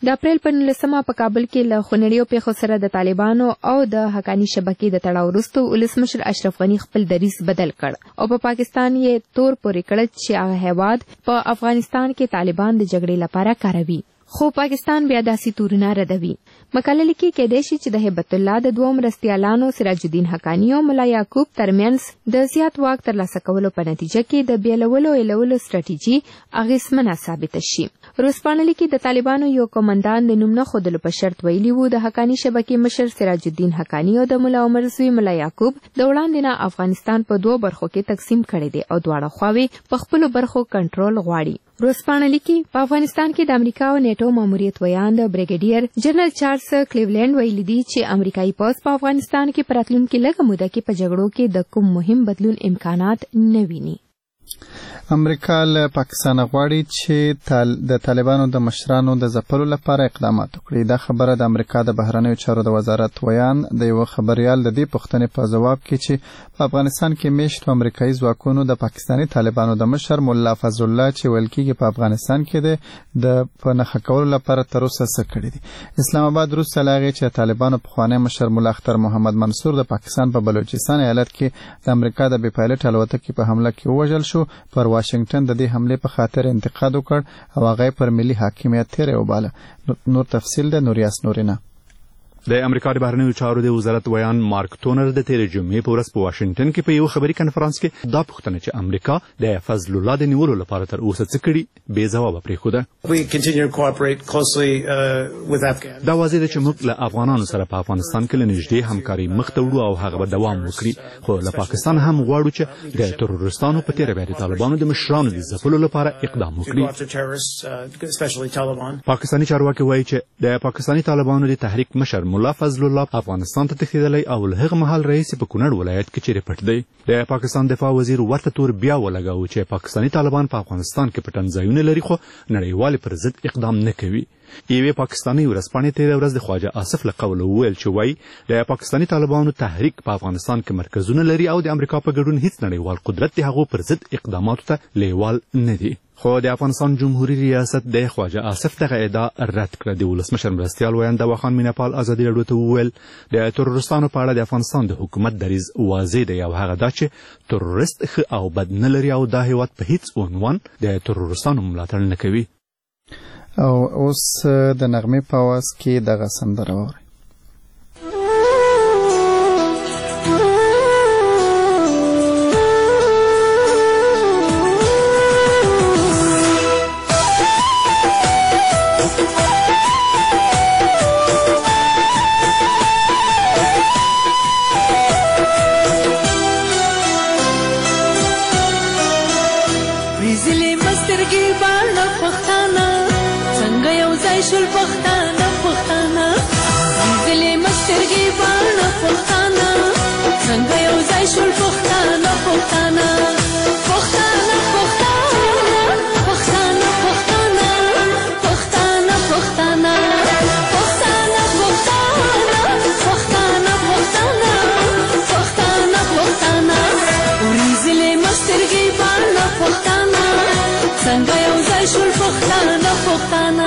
P: د اپریل په نولسمه په کابل کې له خونړیو پیښو سره د طالبانو او د حقانی شبکې د تړاو وروسته ولسمشر اشرف غني خپل دریځ بدل کړ او په پاکستان یې تور پورې کړ چې هغه هیواد په افغانستان کې طالبان د جګړې لپاره کاروي، خو پاکستان بیا داسې تورونه ردوي. مقاله لیکي کېدای شي چې د هیبت الله د دوو مرستیالانو سراج الدین حقانی او ملا یعقوب ترمنځ د زیات واک ترلاسه کولو په نتیجه کې د بیلولو ایلولو ستراتیژي اغېزمنه ثابته شي. ورځپاڼه لیکي د طالبانو یو کمانډان د نوم نه ښودلو په شرط ویلي وو د حقانی شبکې مشر سراج الدین حقانی او د ملا عمر زوی ملا یعقوب د وړاندې نه افغانستان په دوو برخو کې تقسیم کړی دی او دواړه خواوې په خپلو برخو کنټرول غواړي. ورځپاڼه لیکي په افغانستان کې د امریکا او نیټو ماموریت ویان د بریګیډیر جنرال چارلز کلیولینډ ویلي دي چې امریکایي پوځ په افغانستان کې په راتلونکي لږه موده کې په جګړو کې د کوم مهم بدلون امکانات نه ویني.
A: امریکا له پاکستان غواړي چې تال د طالبانو د مشرانو د ځپلو لپاره اقدامات وکړي. دا خبره د امریکا د بهرنیو چارو د وزارت ویان د یو خبريال د دې پوښتنې په ځواب کې چې په افغانستان کې میشتو امریکایي ځواکونو د پاکستاني طالبانو د مشر مولا فضل الله چې ویل کېږي په افغانستان کې د په نښه کولو لپاره تر اوسه څه کړي دي. اسلام آباد وروسته له هغې چې طالبانو پخوانی مشر مولا اختر محمد منصور د پاکستان په بلوچستان ایالت کې د امریکا د بې پایلټ الوتکې په حمله کې ووژل شو، پر واشنگټن د دې حملې په خاطر انتقاد وکړ او هغه پر ملي حاکمیت تیری وباله. نور تفصیل د نوریاس نورینا.
Q: د امریکا د بهرنیو چارو د وزارت ویان مارک تونر د تیرې جمعې په ورځ په واشنگټن کې په یو خبري کنفرانس کې دا پوښتنه چې امریکا د فضل الله د نیولو لپاره تر اوسه څه کړي بې ځوابه پرېښوده. دا واضح ده چې موږ له افغانانو سره په افغانستان کې له نږدې همکاري مخ ته وړو او هغه به دوام وکړي، خو له پاکستان هم غواړو چې د ترورستانو په تیره بیا د طالبانو د مشرانو د ځپلو لپاره اقدام وکړي. پاکستاني چارواکي وایي چې د پاکستاني طالبانو د تحریک مشر مولا فضل الله افغانستان ته تښتېدلی او له هغه مهال راهیسې په کونړ ولایت کې چیرې پټ دی. د پاکستان دفاع وزیر ورته تور بیا ولګاوه چې پاکستاني طالبان په افغانستان کې پټن ځایونه لري خو نړیوالې پر ضد اقدام نه کوي. یوې پاکستاني ورځپاڼې تېره ورځ د خواجه آصف له قوله وویل چې وایي د پاکستاني طالبانو تحریک په افغانستان کې مرکزونه لري او د امریکا په ګډون هیڅ نړیوال قدرت د هغو پر ضد اقداماتو ته لیوال نه دي. خو د افغانستان جمهوریت ریاست د خواجه آصف دغه ادعا رد کړه. د ولسمشر مرستیال ویان دواخان میناپال ازادي راډیو ته وویل د ترورستانو په اړه د افغانستان د حکومت دریځ واضح دی او هغه دا چې ترورست ښه او بد نه لري او دا هیواد په هیڅ عنوان د ترورستانو ملاتړ نه کوي.
A: او اوس د نغمې په اواز کې دغه سندره واورئ.
R: شل پښتانه پښتانه زلې مسترګې باڼه پښتانه څنګه یو ځای شل پښتانه پښتانه پښتانه پښتانه پښتانه پښتانه پښتانه پښتانه پښتانه پښتانه پښتانه پښتانه پښتانه زلې مسترګې باڼه پښتانه څنګه یو ځای شل پښتانه پښتانه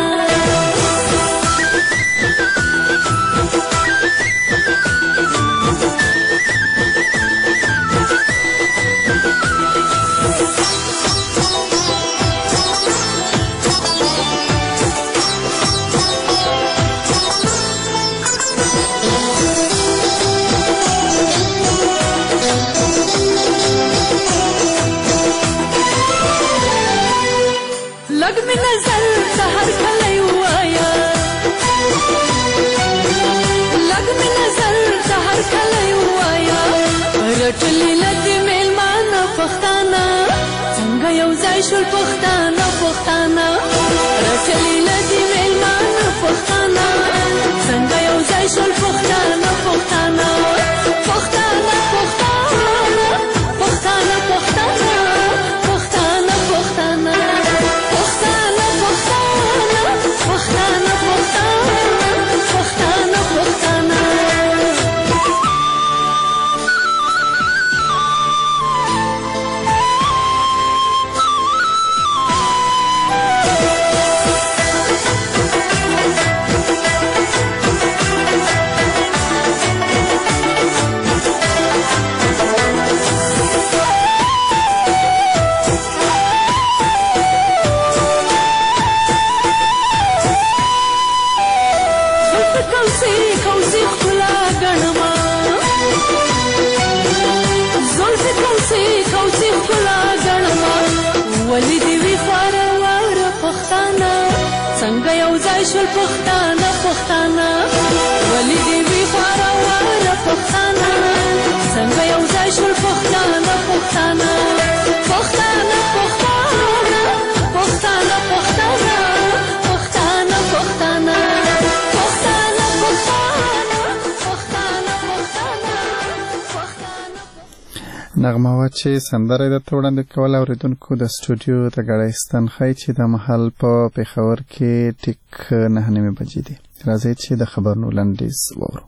R: شل پښتانه پښتانه راټلې لدې میلمانه پښتانه څنګه یو ځای شل پښتانه پښتانه پښتانه پښتانه پښتانه پښتانه پښتانه پښتانه پښتانه پښتانه پښتانه پښتانه پښتانه زلف کوسی کوسی خلا غنما زلف کوسی کوسی خلا غنما ولی دی وی فاروار پښتانه څنګه یو ځای شول پښتانه پښتانه ولی دی وی فاروار پښتانه څنګه یو ځای شول پښتانه پښتانه پښتانه پښتانه پښتانه پښتانه پښتانه پښتانه
A: نغمه وا چې سندره د وړاندې کول اوریدونکو د سټوډیو د غړایستان خای چې د محل په پیښور کې ټیک نه نیمه بجې دي راځي چې د خبرونو لنډیز وورو.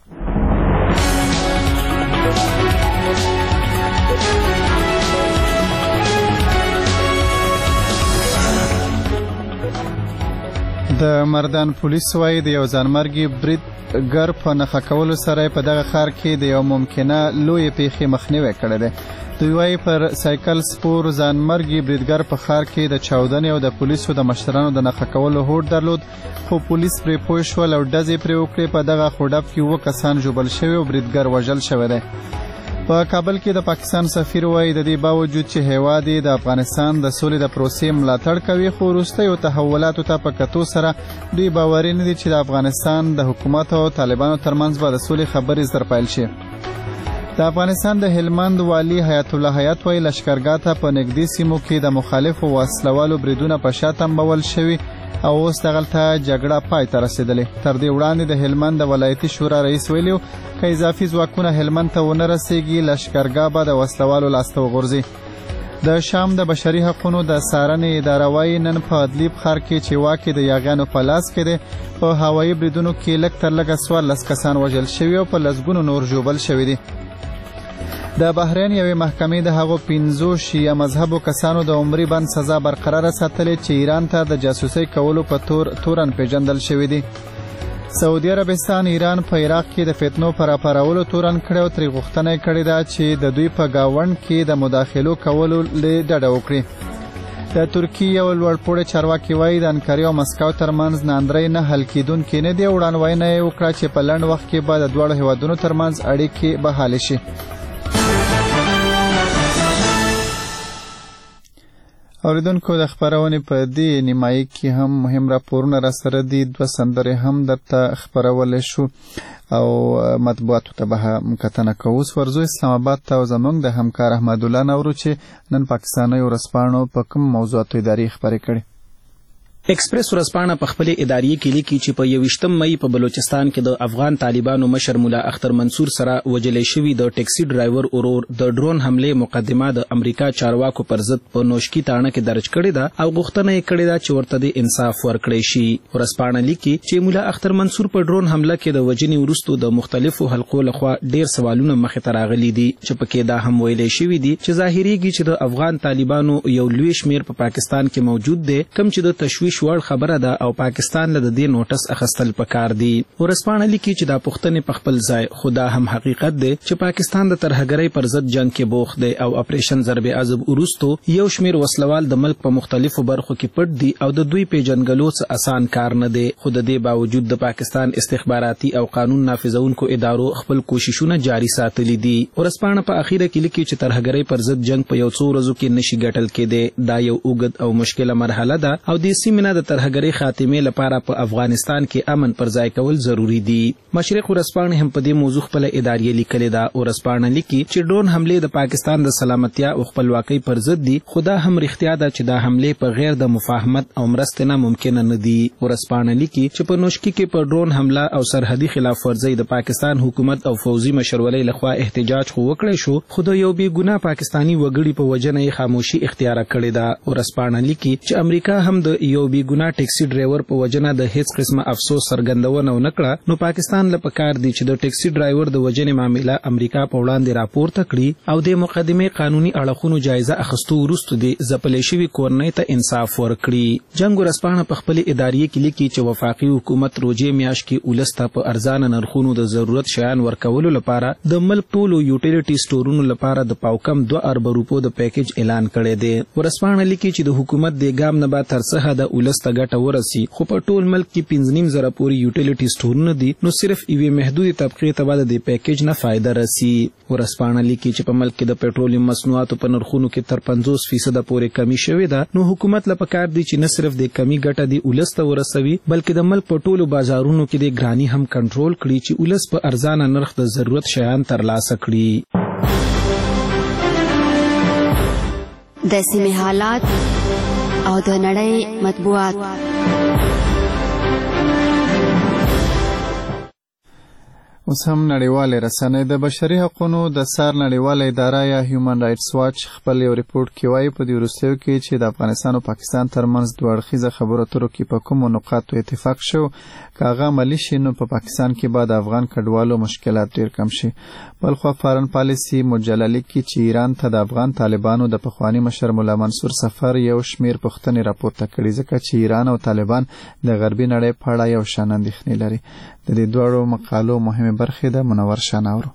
A: د مردان پولیس وايي د یو ځانمرګي برید ګر په نخښه کولو سره په دغه ښار کې د یو ممکنه لوی پیښې مخنیوي کړی دی. دوی وايي پر سایکل سپور ځانمرګي بریدګر په ښار کې د چاودنې او د پولیسو د مشرانو د نخښه کولو هوډ درلود خو پولیس پرې پوه شول او ډزې پرې وکړې. په دغه خوډب کې اووه کسان ژوبل شوي او بریدګر وژل شوی دی. په کابل کې د پاکستان سفیر وايي د دې باوجود چې هیواد د افغانستان د سولې د پروسې ملاتړ کوي خو وروستیو تحولاتو ته په کتو سره دوی باوري نه دي چې د افغانستان د حکومت او طالبانو ترمنځ به د سولې خبرې زر پیل شي. د افغانستان د هلمند والی حیات الله حیات وايي لشکرګاه ته په نږدې سیمو کې د مخالفو وسلوالو بریدونه په شا تمبول شوي او اوس دغلته جګړه پای ته رسیدلې. تر دې وړاندې د هلمند د ولایتي شورا رئیس ویلي که اضافي ځواکونه هلمند ته ونه رسیږي لشکرګاه به د وسلوالو لاسته وغورځي. د شام د بشري حقوقو د څارنې اداره وايي نن په ادلیب ښار کې چې واکې د یاغیانو په لاس کې دی په هوایي بریدونو کې لږ تر لږه څوارلس کسان وژل شوي او په لسګونو نور ژوبل شوي دي. د بحرین یوې محکمې د هغو پنځو شیعه مذهبو کسانو د عمري بند سزا برقراره ساتلې چې ایران ته د جاسوسۍ کولو په تور تورن پیژندل شوي دي. سعودي عربستان ایران په عراق کې د فتنو پر راپارولو تورن کړی او ترې غوښتنه یې کړې ده چې د دوی په ګاونډ کې د مداخلو کولو ډډه وکړي. د ترکیې یو لوړپوړی چارواکي وایي د انکارې او مسکو ترمنځ ناندرۍ نه حل کېدونکې نه دي. وړاندوینه یې وکړه چې په لنډ وخت کې به د دواړو هیوادونو ترمنځ اړیکې بحالې شي. اوریدونکو د خبرونې په دې نیمایي کې هم مهم راپورونه را سره دي. دوه سندرې هم درته خبرولی شو او مطبوعاتو ته به هم کتنه کوو. اوس ورځو اسلام آباد ته او زموږ د همکار احمد الله نورو چې نن پاکستاني ورځپاڼو په کوم موضوعاتو ادارې خبرې کړي.
S: ایکسپریس ورځپاڼه په خپل ادارې کې لیکي چې په یوویشتم مئی په بلوچستان کې د افغان طالبانو مشر مولا اختر منصور سره وجلې شوی د ټیکسي ډرایور اورور د ډرون حمله مقدمه د امریکا چارواکو پر ضد په نوشکی تاڼه کې درج کړې ده او غوښتنه یې کړې ده چې ورته د انصاف ورکړي شي. ورځپاڼه لیکي چې مولا اختر منصور په ډرون حمله کې د وجنې وروسته د مختلفو حلقو لخوا ډیر سوالونه مخې ته راغلي دي چې پکې دا هم ویلې شوی دي چې ظاهريږي چې د افغان طالبانو یو لوی شمیر په پاکستان کې موجود دی کوم چې د تشویش وړ خبره ده او پاکستان له دې نوټس اخستل پکار دي. ورځپاڼه لیکي چې دا پوښتنې په خپل ځای خدا هم حقیقت دی چې پاکستان د ترهګرۍ پر ضد جنگ کې بوخت دی او اپریشن ضرب عذب وروسته یو شمیر وسلوال د ملک په مختلفو برخو کې پټ دي او د دوی پیژنګلو څه اسان کار نه دی. خو د دې باوجود د پاکستان استخباراتي او قانون نافذونکو ادارو خپل کوششونه جاری ساتلي دي. ورځپاڼه په اخیره کې لیکي چې ترهګرۍ پر ضد جنگ په یو څو ورځو کې نشي ګټل کېدی. دا یو اوږد او مشکله مرحله ده او د سیمه د ترهګرۍ خاتمه لپاره په افغانستان کې امن پر ځای کول ضروری دي. مشرق ورځپاڼه هم په دې موضوع خپل ادارې لیکلې ده. ورځپاڼه لیکي چې ډرون حمله د پاکستان د سلامتیا او خپلواکۍ پر ضد دي. خدا هم رښتیا ده چې دا حمله په غیر د مفاهمت او مرستې نه ممکن نه دي. ورځپاڼه لیکي چې په نوشکی کې په ډرون حمله او سرحدي خلاف ورزي د پاکستان حکومت او فوزي مشرولۍ لخوا احتجاج خو وکړی شو خو د یو بې ګناه پاکستانی وګړي په وجنه یې خاموشي اختیار کړې ده. ورځپاڼه لیکي چې امریکا هم د یو بې ګناه ټیکسي ډرایور په وجنه د هیڅ قسمه افسوس څرګندونه ونه کړه نو پاکستان له پکار دی چې د ټیکسي ډرایور د وجنې معاملې امریکا په وړاندې راپورته کړي او د مقدمه قانوني اړخونو جایزه اخیستو وروسته د ځپلې شوی کورنۍ ته انصاف ورکړي. جنگ ورځپاڼه په خپل ادارې کې لیکي چې وفاقي حکومت روزې میاشت کې ولسته په ارزانه نرخونو د ضرورت شیان ورکولو لپاره د ملک ټولو یوټیلیټي سټورونو لپاره د پاوکم دوه ارب روپو د پیکیج اعلان کړی دی. ورځپاڼه لیکي چې د حکومت د ګام نه بعد ترڅه د ولس ته ګټه ورسي خو په ټول ملک کې پنځه نیم زره پورې یوټیلیټي سټورونه دي نو صرف یوې محدودې طبقې ته به د پیکیج نه فایده رسي. ورسپانه لیکي چې په ملک کې د پټرولیم مصنوعاتو په نرخونو کې تر پنځوس فیصده پورې کمی شوې ده نو حکومت له پکار دی چې نه صرف د کمی ګټه دی ولس ته ورسوي بلکې د ملک په ټولو بازارونو کې د ګرانی هم کنټرول کړي چې ولس په ارزانه نرخ د ضرورت شیان ترلاسه کړي.
I: د سیمې حالات او د نړۍ مطبوعات.
A: اوس هم نړیوالې رسنۍ د بشري حقوقو د سار نړیواله اداره یا هیومن رائټس واچ خپل یو ریپورت کې وایي په دې وروستیو کې چې د افغانستان او پاکستان ترمنځ دوه اړخیزه خبرو اترو کې په کومو نقاطو اتفاق شو که هغه عملي شي نو په پاکستان کې به د افغان کډوالو مشکلات ډیر کم شي. بلخوا فارن پالیسي مجله لیکي چې ایران ته د افغان طالبانو د پخوانی مشر مولا منصور سفر یو شمیر پوښتنې راپورته کړي ځکه چې ایران او طالبان د غربي نړۍ په اړه یو شان اندېښنې لري. د دې دوړو مقالو مهمه برخه ده منور شاناورو.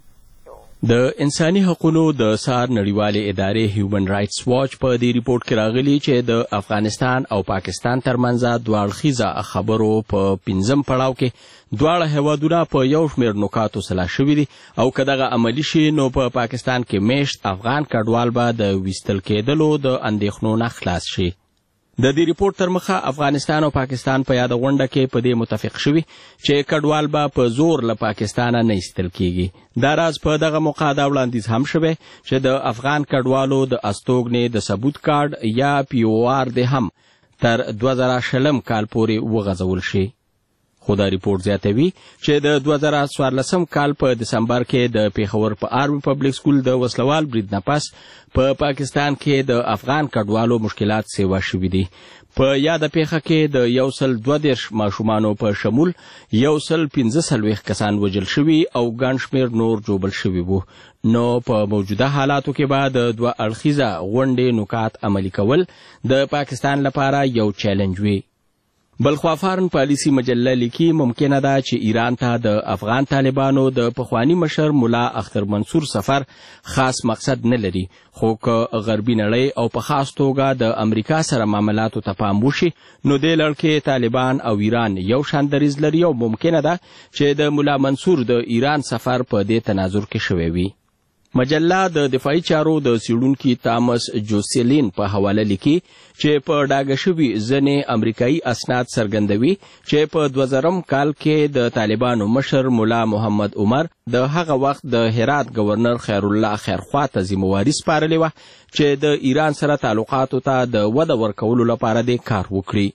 N: د انساني حقوقو د سار نړیوالې ادارې هیومن رائټس واچ په دې ریپورت کې راغلي چې د افغانستان او پاکستان ترمنځ دوه اړخیزه خبرو په پنځم پړاو کې دواړه هیوادونه په یو شمېر نکاتو سلا شوي دي او که دغه عملي شي نو په پاکستان کې میشت افغان کډوال به د ویستل کېدلو د اندېښنو نه خلاص شي. د دې ریپورت تر مخه افغانستان او پاکستان په یاد غونډه کې په دې متفق شوي چې کډوال به په زور له پاکستانه نه ایستل کیږي. دا راز په دغه موقع دا وړاندیز هم شوی چې د افغان کډوالو د استوګنې د ثبوت کارډ یا پی او آر د هم تر دوه زره شلم کال پورې وغځول شي. خو دا ریپورت زیاتوي چې د دوه زره څوارلسم کال په دسمبر کې د پیښور په آرمي پبلک سکول د وسلوال برید نه پس په پاکستان کې د افغان کډوالو مشکلات سیوا شوي دي. په یاده پیښه کې د یو سل دوه دېرش ماشومانو په شمول یو سل پنځه څلوېښت کسان وژل شوي او ګڼ شمېر نور ژوبل شوي وو. نو په موجوده حالاتو کې به د دوه اړخیزه غونډې نکات عملي کول د پاکستان لپاره یو چیلنج وي. بلخوا فارن پالیسي مجله لیکي ممکنه ده چې ایران ته د افغان طالبانو د پخوانی مشر مولا اختر منصور سفر خاص مقصد نه لري خو که غربي نړۍ او په خاص توګه د امریکا سره معاملاتو ته پام وشي نو دې لړ کې طالبان او ایران یو شان دریځ لري او ممکنه ده چې د مولا منصور د ایران سفر په دې تناظر کې شوی وي. مجله د دفاعي چارو د څېړونکي تامس جوسیلین په حواله لیکي چې په ډاګه شوي ځینې امریکایي اسناد څرګندوي چې په دوه زرم کال کې د طالبانو مشر مولا محمد عمر د هغه وخت د هرات گورنر خیرالله خیرخوا ته ذمهواري سپارلې وه چې د ایران سره تعلقاتو ته د وده ورکولو لپاره دې کار وکړي.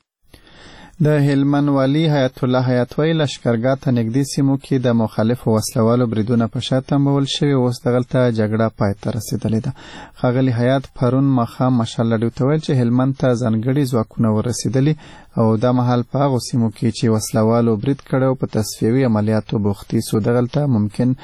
A: د هلمند والي حیات الله حیاتوي لشکرګاه ته نږدې سیمو کې د مخالفو وسلوالو بریدونه په شا تمبول شوي اوس دغلته جګړه پای ته رسېدلې ده. ښاغلي حیات پرون ماښام مشال راډیو ته ویل چې هلمند ته ځانګړي ځواکونه ورسېدلي او دا مهال په هغو سیمو کې چې وسلوالو برید کړی او په تصفیوي عملیاتو بوختي سو دغلته ممکن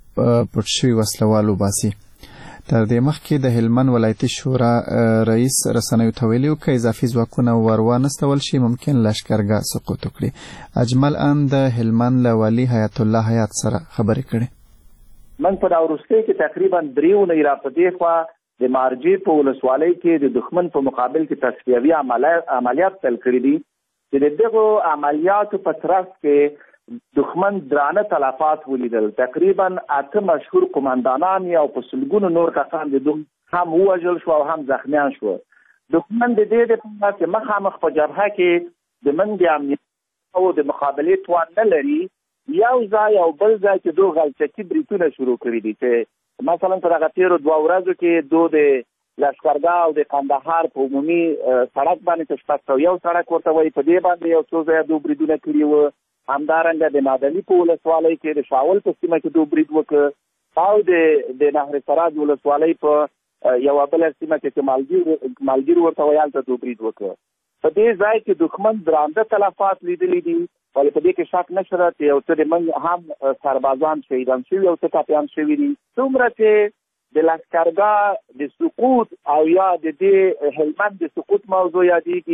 A: پټ شوي وسلوال وباسي. تر دې مخکې د هلمند ولایتي شورا رئیس رسنیو ته ویلي و که اضافي ځواکونه ور وانستول شي ممکن لشکرګاه سقوط وکړي. اجمل ان د هلمند له والي حیات الله حیات سره خبرې کړې.
T: من په دا وروستۍ کې تقریبا درې اونۍ را په دې خوا د مارجې په ولسوالۍ کې د دښمن په مقابل کې تصفیوي عملیات پیل کړي دي چې د دغو عملیاتو په ترڅ کې دښمن درانه تلفات ولیدل. تقریبا اته مشهور قماندانان او په سلګونو نور کسان د دوی هم ووژل شو او هم زخمیان شو. دښمن د دې لپاره چې مخامخ په جبهه کې د منځ امنیت او د مقابلې توان نه لري یو ځای او بل ځای کې دوه غلطکي بریتونه شروع کړي دي چې مثلا په هغه تیرو دوه ورځو کې دوه د لشکرګاه او د قندهار په عمومي سړک باندې چې شپږ سوه یو سړک ورته وایي په دې باندې یو څو ځایه دوه بریدونه کړي وو. همدارنګه د نادلي په ولسوالۍ کې د شاول په سیمه کې دوه برید وکړ او د د نهر سراج ولسوالۍ په یوه بله سیمه کې چې مالګیر مالګیر ورته وایي هلته دوه برید وکړ. په دې ځای کې دښمن درانده تلفات لیدلي دي ولې په دې کې شک نشته چې یو څه د موږ هم سربازان شهیدان شوي او څه ټپیان شوي دي. څومره چې د لشکرګاه د سقوط او یا د دې هلمند د سقوط موضوع یادېږي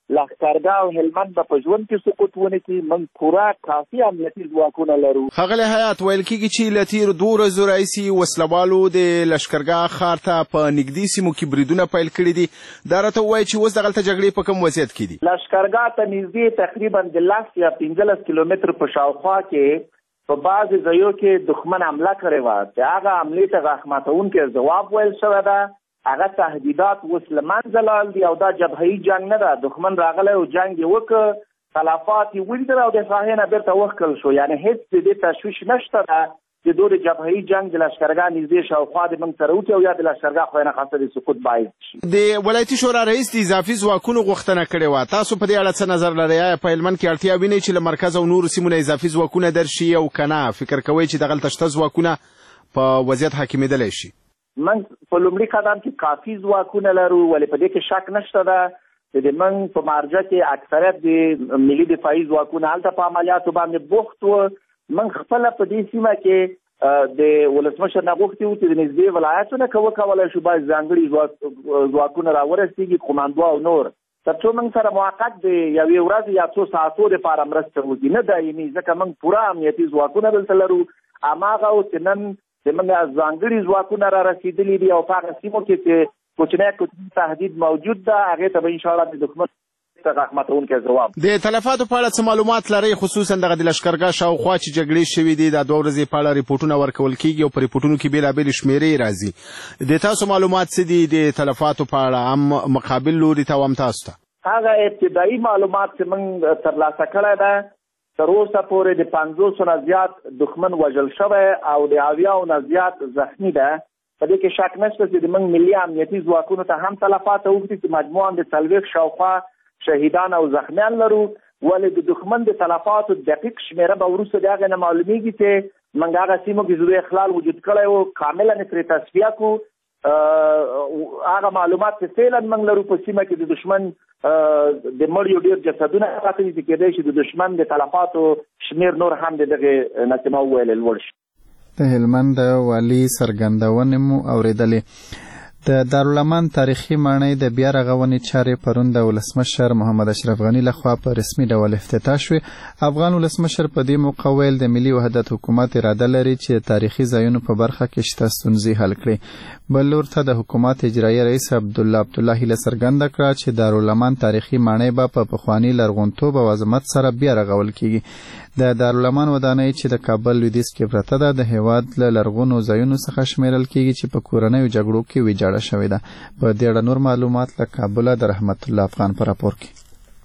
T: لښکرګاه او هلمند به په ژوند کې سقوط ونه کړي. موږ پوره کافي امنیتي ځواکونه لرو.
K: ښاغلی حیات، ویل کېږي چې له تېرو دوو ورځو راهیسې وسلوالو د لښکرګاه ښار ته په نږدې سیمو کې بریدونه پیل کړي دي. دا راته ووایي چې اوس دغلته جګړې په کوم وضعیت کې دي؟
T: لښکرګاه ته نږدې تقریبا د لس یا پنځلس کیلومتر په شاوخوا کې په بعضې ځایو کې دښمن حمله کړې وه چې هغه حملې ته غاښ ماتونکی ځواب ویل شوی ده. هغه تهدیدات اوس له منځه لاړل دي او دا جبههي جنګ نه ده. دښمن راغلی او جنګ یې وکړ، تلفات یې ولیدل او د ساحې نه بیرته وښکل شو. یعنې هېڅ د دې تشویش نشته ده چې دوی د جبههي جنګ د لښکرګاه نږدې شاوخوا د موږ سره وکړي او یا د لښکرګاه خوا نه خاصه د سقوط باعث شي.
K: د ولایتي شورا رئیس د اضافي ځواکونو غوښتنه کړې وه. تاسو په دې اړه څه نظر لرئ؟ آیا په هلمند کې اړتیا وینئ چې له مرکز او نورو سیمو نه اضافي ځواکونه درشي او که نه فکر کوئ چې دغلته شته ځواکونه په وضعیت حاکمېدلی شي؟
T: موږ په لومړي قدم کې کافي ځواکونه لرو، ولې په دې کې شک نشته ده چې د موږ په مارجه کې اکثریت د ملي دفاعي ځواکونه هلته په عملیاتو باندې بوخت وو. موږ خپله په دې سیمه کې د ولسمشر نه غوښتي وو چې د نږدې ولایتو نه که وکولی شو باید ځانګړي ځواکونه راورسېږي، قوماندو او نور، تر څو موږ سره موقت د یوې ورځې یا څو ساعتو دپاره مرسته وکړي، نه دایمي، ځکه موږ پوره امنیتي ځواکونه دلته لرو. هماغه و چې نن زموږ ځانګړي ځواکونه را رسېدلي دي او په هغه سیمو کې چې کوچنی کوچنی تهدید موجود ده هغې ته به انشاءالله د دښمن غاښ ماتونکی ځواب.
K: د تلفاتو په اړه څه معلومات لرئ، خصوصا دغه د لښکرګاه شاوخوا چې جګړې شوي دي؟ دا دوه ورځې په اړه ریپورټونه ورکول کېږي او په ریپورټونو کې بېلابېلې شمېرې راځي. د تاسو معلومات څه دي د تلفاتو په اړه، هم مقابل لوري ته او هم تاسو ته؟
T: هغه ابتدایي معلومات چې موږ ترلاسه کړی ده، تر اوسه پورې د پنځوسو نه زیات دښمن وژل شوی او د اویاو نه زیات زخمي ده. په دې کې شک نشته چې د موږ ملي امنیتي ځواکونو ته هم تلفات اوږدي چې مجموعاً د څلوېښت شاوخوا شهیدان او زخمیان لرو، ولې د دښمن د تلفاتو دقیق شمېره به وروسته د هغې نه معلومیږي چې موږ هغه سیمو کې زړه اخلال وجود کړی و، کاملا یې پرې تصفیه کړو. هغه معلومات چې فعلا موږ لرو په سیمه کې د دښمن د مړیو ډېر جسدونه پراته دي چې کېدای شي د دښمن د تلفاتو شمېر نور هم د دغې نه چې ما وویلې لوړ شي.
A: د هلمند د والي څرګندونې مو اورېدلې. د دارالامان تاریخي ماڼۍ د بیا رغونې چارې پرون د ولسمشر محمد اشرف غني لخوا په رسمي ډول افتتاح شوې. افغان ولسمشر په دې موقع ویل د ملي وحدت حکومت اراده لري چې تاریخي ځایونو په برخه کې شته ستونزې حل کړي. بل لور ته د حکومت اجرایي رئیس عبدالله عبدالله هیله څرګنده کړه چې دارالامان تاریخي ماڼۍ به په پخواني لرغونتوب او عظمت سره بیا رغول کیږي. د دارالامان ودانۍ چې د کابل لویدیځ کې پرته ده د هیواد له لرغونو ځایونو څخه شمیرل کیږي چې په کورنیو جګړو کې ویجاړه شوې ده. په دې اړه نور معلومات له کابل د رحمت الله افغان په راپور کې.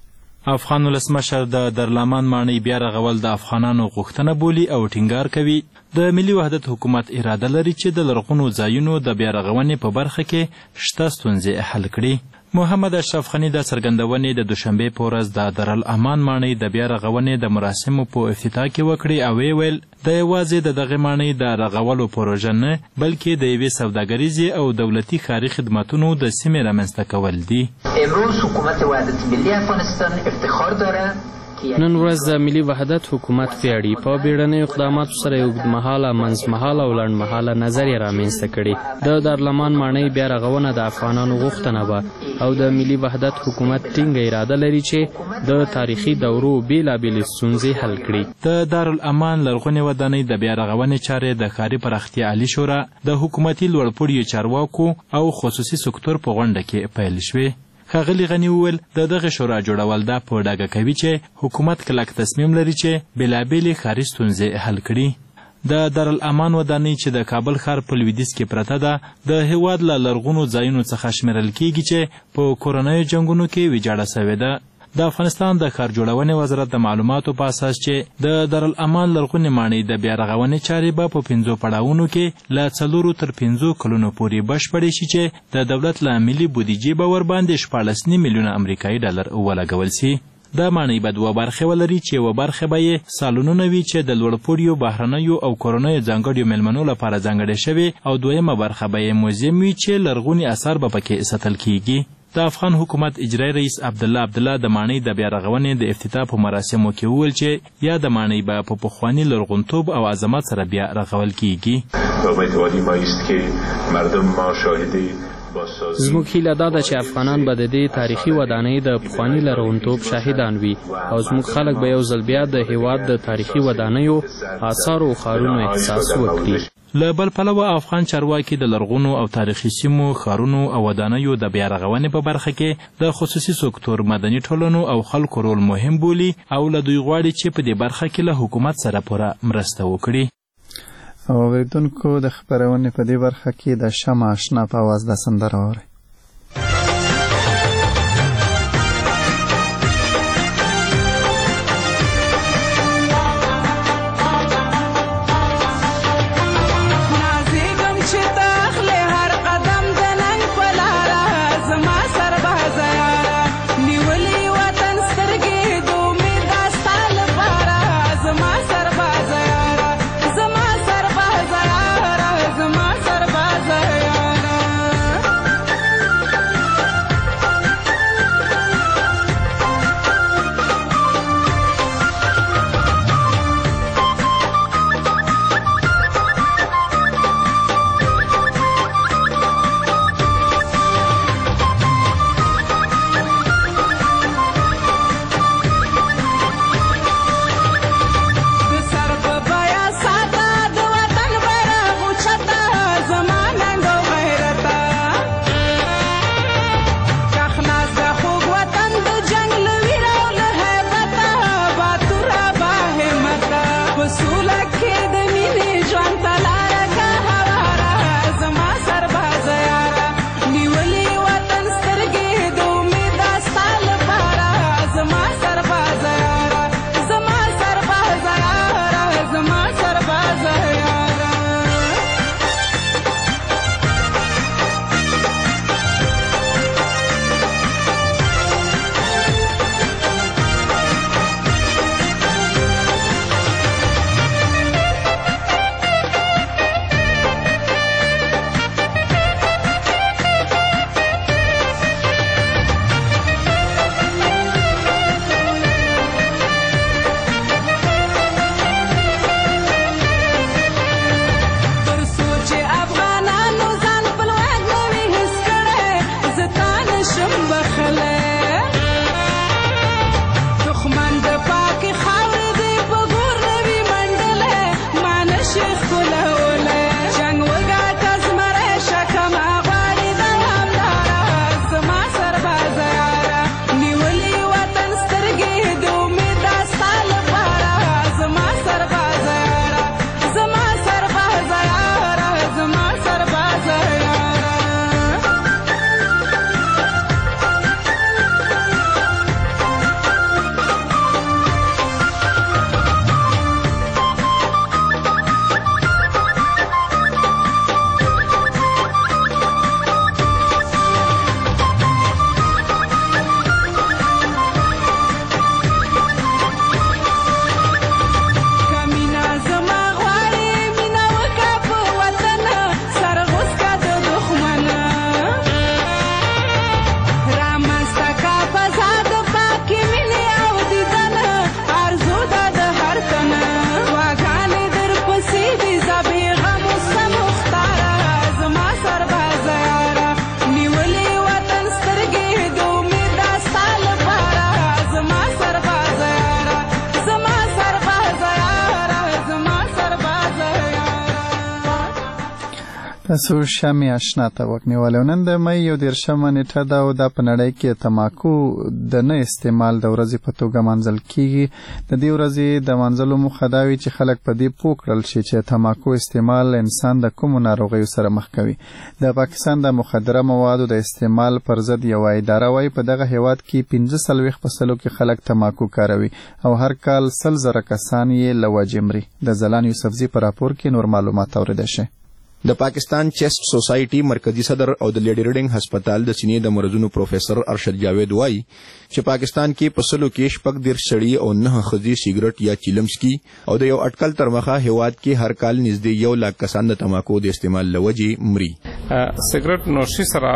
U: افغان ولسمشر د دارالامان ماڼۍ بیا رغول د افغانانو غوښتنه بولي او ټینګار کوي د ملي وحدت حکومت اراده لري چې د لرغونو ځایونو د بیا رغونې په برخه کې شته ستونزې حل کړي. محمد اشرف غني د څرګندونې د دوشنبې په ورځ د دارالامان ماڼۍ د بیا رغونې د مراسمو په افتتاح کې وکړې او ویل د یوازې د دغه ماڼۍ د رغولو پروژه نه بلکې د یوې سوداګریزې او دولتي ښاري خدماتونو د سیمې رامنځته کول دي.
V: امروز حکومت وحدت ملی افغانستان افتخار داره
W: نن ورځ د ملي وحدت حکومت ویاړي په بیړنیو اقداماتو سره یو اوږدمهاله منځمهاله او لنډمهاله نظریه رامنځته کړې. د دارالامان ماڼۍ بیا رغونه د افغانانو غوښتنه وه او د ملي وحدت حکومت ټینګه اراده لري چې د تاریخي دورو بېلابېلې ستونزې حل کړي.
U: د دارالامان لرغونې ودانۍ د بیا رغونې چارې د ښاري پراختیا عالي شورا د حکومتي لوړپوړیو چارواکو او خصوصي سکتور په غونډه کې پیل شوې. ښاغلي غني وویل د دغه شورا جوړول دا په ډاګه کوي چې حکومت کلک تصمیم لري چې بېلابېلې ښاري ستونزې حل کړي. د دارالامان ودانۍ چې د کابل ښار په لویدیځ کې پرته ده د هېواد له لرغونو ځایونو څخه شمیرل کیږي چې په کورنیو جنګونو کې ویجاړه سوې ده. د افغانستان د ښار جوړونې وزارت د معلوماتو په اساس چې د دارالامان لرغونې ماڼۍ د بیا رغونې چارې به په پنځو پړاوونو کې له څلورو تر پنځو کلونو پورې بشپړې شي چې د دولت له ملي بودیجې به ورباندې شپاړس نیم میلیونه امریکایي ډالر ولګول سي. دا ماڼۍ به دوه برخې ولري چې یوه برخه به یې سالونونه وي چې د لوړپوړیو بهرنیو او کورنیو ځانګړیو میلمنو لپاره ځانګړې شوې او دویمه برخه به یې موزیم وي چې لرغوني اثار به پکې ساتل کیږي. د افغان حکومت اجرایي رئیس عبدالله عبدالله د ماڼۍ د بیا رغونې د افتتاح په مراسمو کې وویل چې یا د ماڼۍ به په پخواني لرغونتوب او عظمت سره بیا رغول کیږي.
W: زموږ هیله دا ده چې افغانان به د دې تاریخي ودانۍ د پخواني لرغونتوب شاهدان وي او زموږ خلک به یو ځل بیا د هیواد د تاریخي ودانیو آثارو او ښارونو احساس وکړي.
U: له بل پلوه افغان چارواکي د لرغونو او تاریخي سیمو ښارونو او ودانیو د بیا رغونې په برخه کې د خصوصي سکتور، مدني ټولنو او خلکو رول مهم بولي او له دوی غواړي چې په دې برخه کې له حکومت سره پوره مرسته وکړي.
A: اوریدونکو د خپرونې په دې برخه کې د شمع اشنا په اواز د سندره واورئ. تاسو شمع اشنا ته وکنیواله. نن د مې یو دیرشمه نیټه ده او دا په نړۍ کې تماکو د نه استعمال د ورځې په توګه منځل کیږي. د دې ورځې د منځلو موخه دا وي چې خلک په دې پوه کړل شي چې تماکو استعمال انسان د کومو ناروغیو سره مخ کوي. د پاکستان د مخدره موادو د استعمال پر ضد یوه اداره وایي په دغه هیواد کې پنځه څلوېښت په سلو کې خلک تماکو کاروي او هر کال سل زره کسان یې له وجې مري. د ځلان یوسفزي په راپور کې نور معلومات اورېدای شئ.
K: د پاکستان چیسټ سوسایټي مرکزی صدر او د لیډي ریډینګ هسپتال د سینې د مرزونو پروفیسور ارشد جاوید وایي چې پاکستان کې په سلو کې شپږ دېرش سړي او نه ښځې سیګرټ یا چیلم څکي او د یو اټکل تر مخه هیواد کې هر کال نږدې یو لاک کسان د تماکو د استعمال له وجې مري.
B: سیګرټ نوشي سره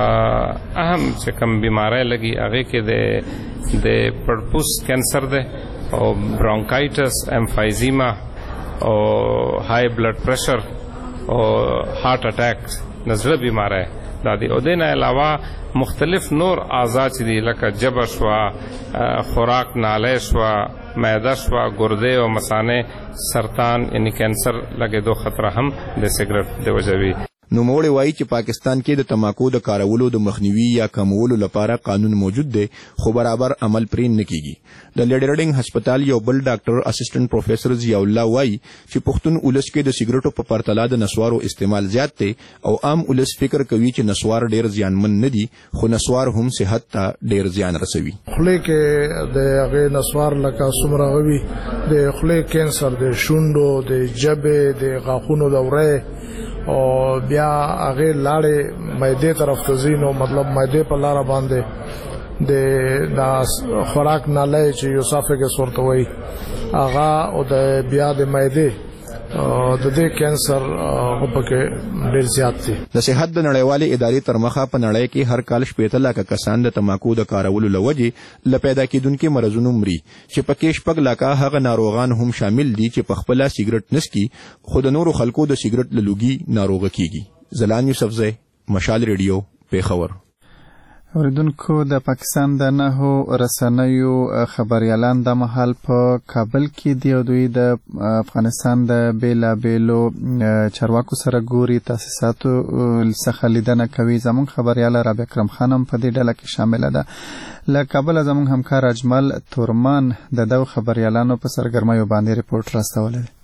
B: اهم چې کوم بیماری لګي هغه کې د د پړپوس کینسر ده او برونکایټس، امفایزیما او های بلډ پریشر او هارت اٹیک نزله بیماری دا دی او دین علاوه مختلف نور اعضاء چې دي لکه جبه شوه خوراک نالی شوه معده شوه ګردې او مثانې سرطان یعنی کینسر لګېدو خطره هم د سګرټ د وجې وي.
K: نوموړی وایي چې پاکستان کې د تماکو د کارولو د مخنیوي یا کمولو لپاره قانون موجود دی خو برابر عمل پرې نه کیږي. د لیډرډینګ هسپتال یو بل ډاکټر اسسټنټ پروفیسر ضیاء الله وایي چې پښتون ولس کې د سګرټو په پرتله د نسوارو استعمال زیات دی او عام ولس فکر کوي چې نسوار ډیر زیانمن نه دي خو نسوار هم صحت ته ډیر زیان رسوي.
D: خولې کې د هغې نسوار لکه څومره غوي د خولې کینسر د شونډو د جبې د غاښونو د ورې او بیا هغه لاړې معدې طرف ته ځي نو مطلب معدې په لاره باندې د خوراک نالی چې یوسافیګس ورته وایي هغه او د بیا د معدې د دې کینسر پکې ډېر زیات دي.
K: د صحت د نړیوالې ادارې تر مخه په نړۍ کې هر کال شپېته لکه کسان د تماکو د کارولو له وجې له پیدا کېدونکي مرضونو مري چې پکې شپږ لکه هغه ناروغان هم شامل دي چې پخپله سګرټ نسکي خو د نورو خلکو د سګرټ له لوګي ناروغه کیږي. زلان یوسفزی، مشال ریډیو، پیښور.
A: اوریدونکو د پاکستان د نهو رسنیو خبريالان د مهال په کابل کې دی او دوی د افغانستان د بیلابیلو چارواکو سره ګوري تاسیساتو څخه لیدنه کوي. زموږ خبريال رابعه اکرم خانم په دې ډله کې شامل ده. له کابل زموږ همکار اجمل تورمان د دو خبريالانو په سرګرمیو باندې ریپورت راستولی دی.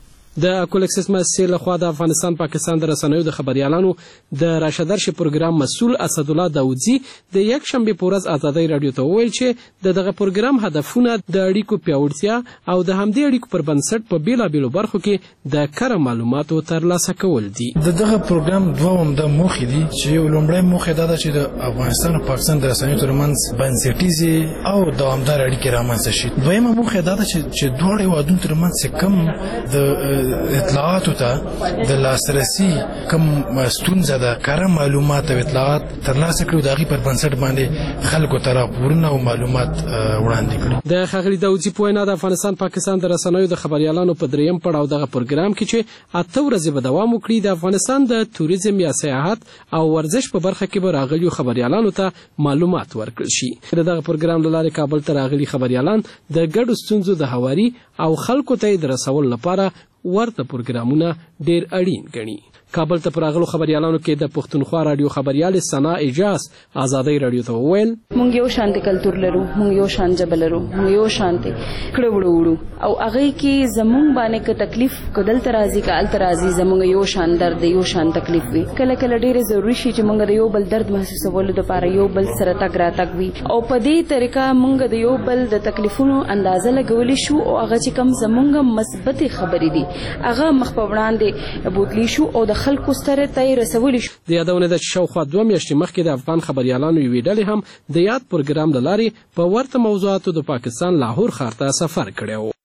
F: د اکولکسس مؤسسې لخوا د افغانستان پاکستان د رسنیو د خبريالانو د راشدرشي پروګرام مسؤل اسدالله داودزي د یک شنبه په ورځ ازادي رادیو ته وویل چې د دغه پروګرام هدفونه د اړیکو پیاوړتیا او د همدې اړیکو پر بنسټ په بیلابیلو برخو کې د کره معلوماتو ترلاسه کول دي.
G: د دغه پروګرام دوه د موخې دي چې یو لومړی موخه دا ده چې د افغانستان او پاکستان د رسنیو ترمنځ بنسټیزې او دوامدار اړیکې رامنځته شي. دویمه موخه دا ده چې دواړه هیوادونو ترمنځ کم د اطلاعاتو ته د لاسرسي کم ستونزه ده کره معلومات او اطلاعات ترلاسه کړو د هغې پر بنسټ باندې خلکو ته راپورونه او معلومات وړاندې کړي.
F: د ښاغلي داودزي په وینا د افغانستان پاکستان د رسنیو د خبريالانو په دریم پړاو دغه پروګرام کې چې اته ورځې به دوام وکړي د افغانستان د توریزم یا سیاحت او ورزش په برخه کې به راغلیو خبريالانو ته معلومات ورکړل شي. دغه پروګرام له لارې کابل ته راغلي خبريالان د ګډو ستونزو د هواري او خلکو ته د رسول لپاره ورته پروګرامونه ډیر اړین ګڼي. کابل ته پراغلو خبريالانو کې د پښتونخوا رادیو خبريال سنا اجاز ازادي رادیو ته وویل
X: مونږ یو شانتي کلتور لرو، مونږ یو شان ژبه لرو، مونږ یو شانتي کړه وړو وړو او هغه کې زمونږ باندې که تکلیف کدل ترازی کا ال ترازی زمونږ یو شان درد یو شان تکلیف وي. کله کله ډیره ضروری شي چې مونږ د یو بل درد محسوسولو لپاره یو بل سره تګ را تګ وي او په دې طریقه مونږ د یو بل د تکلیفونو اندازه لګولې شو او هغه چې کم زمونږ مثبت خبرې دي هغه مخ په وړاندې بوتلی شو او د خلکو سره ته رسولې شو.
F: د یادونه ده چې شاوخوا دوه میاشتې مخکې د افغان خبريالانو یوې ډلې هم د یاد پروګرام له لارې په ورته موضوعاتو د پاکستان لاهور ښار ته سفر کړی و.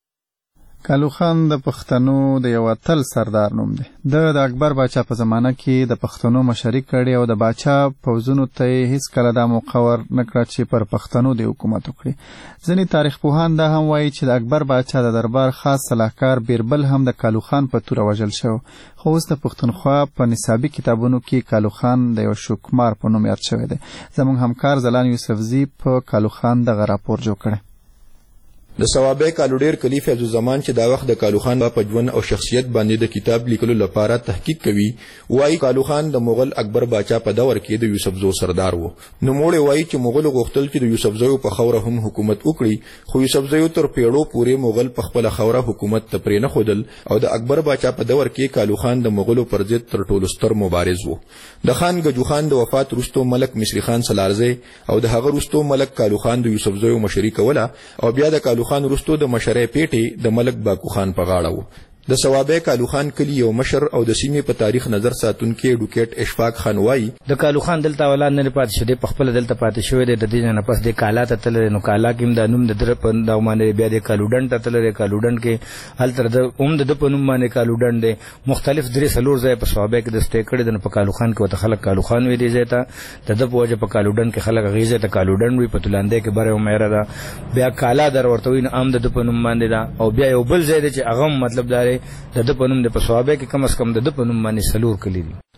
A: کالو خان د پښتنو د یو اتل سردار نوم دی. د د اکبر باچا په زمانه کې د پښتنو مشري کړي او د باچا پوځونو ته هیڅ کله دا مقور نه کړه چې پر پښتنو د حکومت وکړي. ځینې تاریخ پوهان دا هم وایي چې د اکبر باچا د دربار خاص سلاکار بیربل هم د کالو خان په توره وژل شو. خو اوس د پښتونخوا په نصابي کتابونو کې کالو خان د یو شوکمار په نوم یاد شوی دی. زموږ همکار زلان یوسفزي په کالو خان دغه راپور جوړ کړی.
K: د ثوابه کالوډیر کلیف عبد الزمان چې دا وخت د کالو خان په ژوند او شخصیت باندې د کتاب لیکلو لپاره تحقیق کوي وایي کالو خان د مغل اکبر باچا په دور کې د یوسفزو سردار وو. نو موږ وایي چې مغل غوښتل چې د یوسفزو په خوره هم حکومت وکړي خو یوسفزو تر پیړو پورې مغل په خپل خوره حکومت ته پرې نه خودل او د اکبر باچا په دور کې کالو خان د مغلو پر ضد تر ټولو ستر مبارز وو. د خان گجو خان د وفات وروسته ملک مصری خان سلارزی او د هغه وروسته ملک کالو خان د یوسفزو مشري کوله او بیا د کالو خان وروسته د مشرۍ پیټې د ملک باکو خان په غاړه وو. د ثوابه کالو خان کلی یو مشر او د سیمې په تاریخ نظر ساتونکي ایډوکیټ اشفاق خان وایي
Y: د کالو خان دلته اولاد نه پاتې شو، د خپل دلته پاتې شوی دی. د دې نه پس د کالا ته تل نو کالا کې د نوم د در په د باندې بیا د کالوډن ته تل د کالوډن کې هل تر د اوم د په نوم باندې کالوډن دی. مختلف درې سلور ځای په ثوابه کې د سټې کړي د په کالو خان کې وته خلک کالو خان وی دی ځای ته د په وجه په کالوډن کې خلک غیزه ته کالوډن وی په تلاندې کې بره عمره دا بیا کالا در ورته وین ام د په نوم باندې دا او بیا یو بل ځای دی چې هغه مطلب دار د په نوم د په ثوابه کې کم از کم د په نوم باندې سلور کلی دي.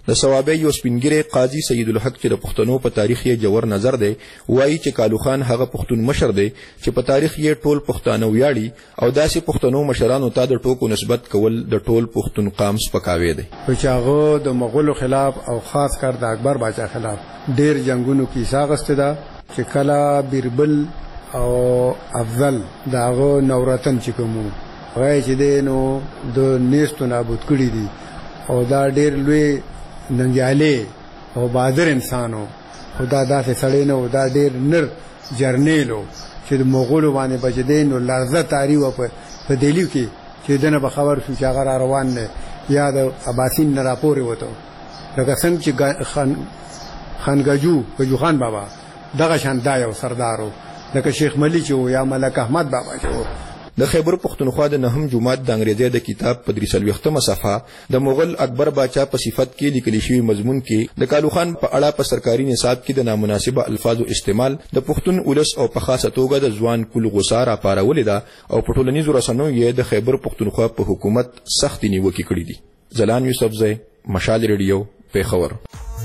C: د صوابۍ یو سپینګیری قاضي سید الحق چې د پښتنو په تاریخ یې جوور نظر دی وایي چې کالو خان هغه پښتون مشر دی چې په تاریخ یې ټول پښتانه ویاړي او داسې پښتنو مشرانو ته د ټوکو نسبت کول د ټول پښتون قام سپکاوی دی.
E: چې هغه د مغولو خلاف او خاص کر د اکبر باچا خلاف ډیر جنگونو کې حصہ اخیستی ده چې کله بیربل او افضل د هغه نورتن چې کوم وایي چې دی نو د نیستو نابود کړي دي او دا ډیر لوی ننګیالی او بادر انسانو او دا داسې سړی نه و دا ډېر نر جرنیل و چې د مغولو باندې بچېدی نو لړزه تاري وه په دهلي کې چې دنه به خبر شو چې هغه را روان دی یا د اباسین نه راپورې وته لکه څنګه چې خانګجو ګجو خان بابا دغه شان دا یو سردار و لکه شیخ ملی چې و یا ملک احمد بابا چې و.
C: د خیبر پښتونخوا د نهم جومات د انګریزي د کتاب په درې څلوېښتمه صفحه د مغل اکبر باچا په صفت کې لیکل شوي مضمون کې د کالو خان په اړه په سرکاري نصاب کې د نامناسبه الفاظو استعمال د پښتون ولس او په خاصه توګه د ځوان کل غوسه راپارولې ده او په ټولنیزو رسنیو یې د خیبر پښتونخوا په حکومت سختې نیوکې کړې دي. ځلان یوسفزی، مشال ریډیو، پیښور.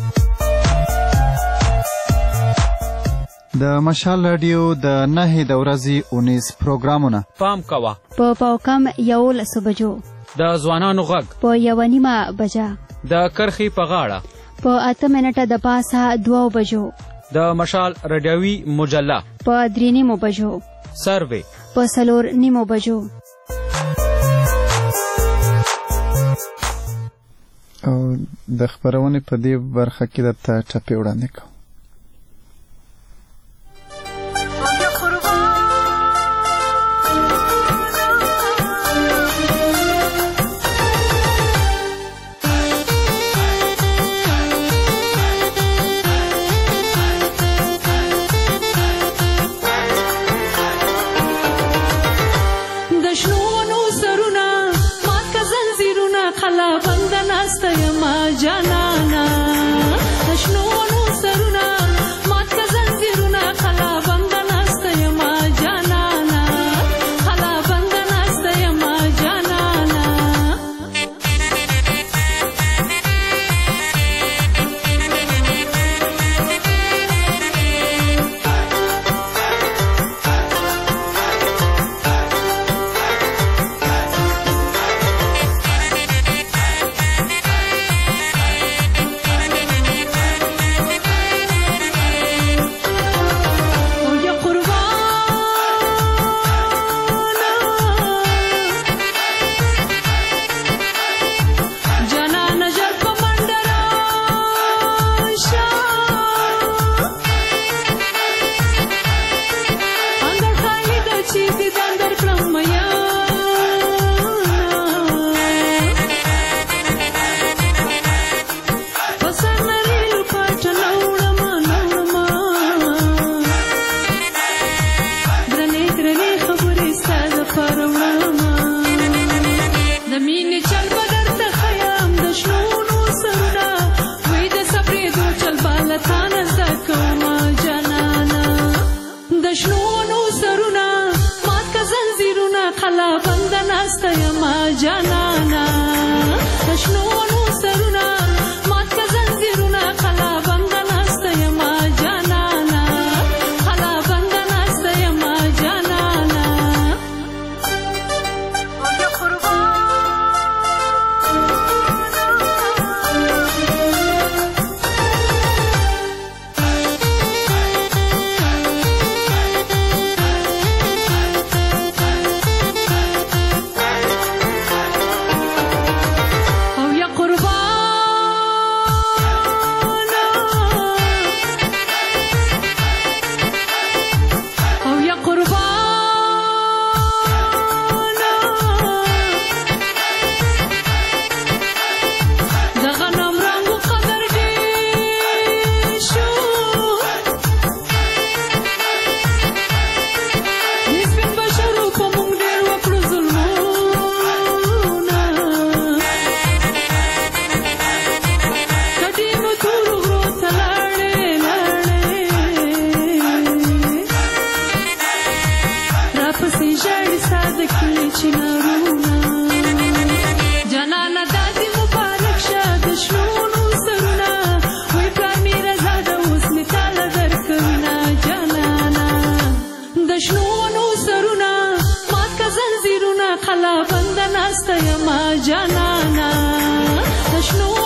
A: د مشال رادیو د نهې د ورځې اونیز پروګرامونه
H: پام کوه
J: په پاوکم یولسو بجو،
H: د ځوانانو غږ
J: په یوه نیمه بجه،
H: د کرښې په غاړه
J: په اته منټه د پاسه دوو بجو،
H: د مشال رادیوي مجله
J: په درې نیمو بجو،
H: سروې
J: په څلور نیمو بجو.
A: او د خپرونې په دې برخه کې درته ټپې وړاندې کوم.
R: جانانا تشنو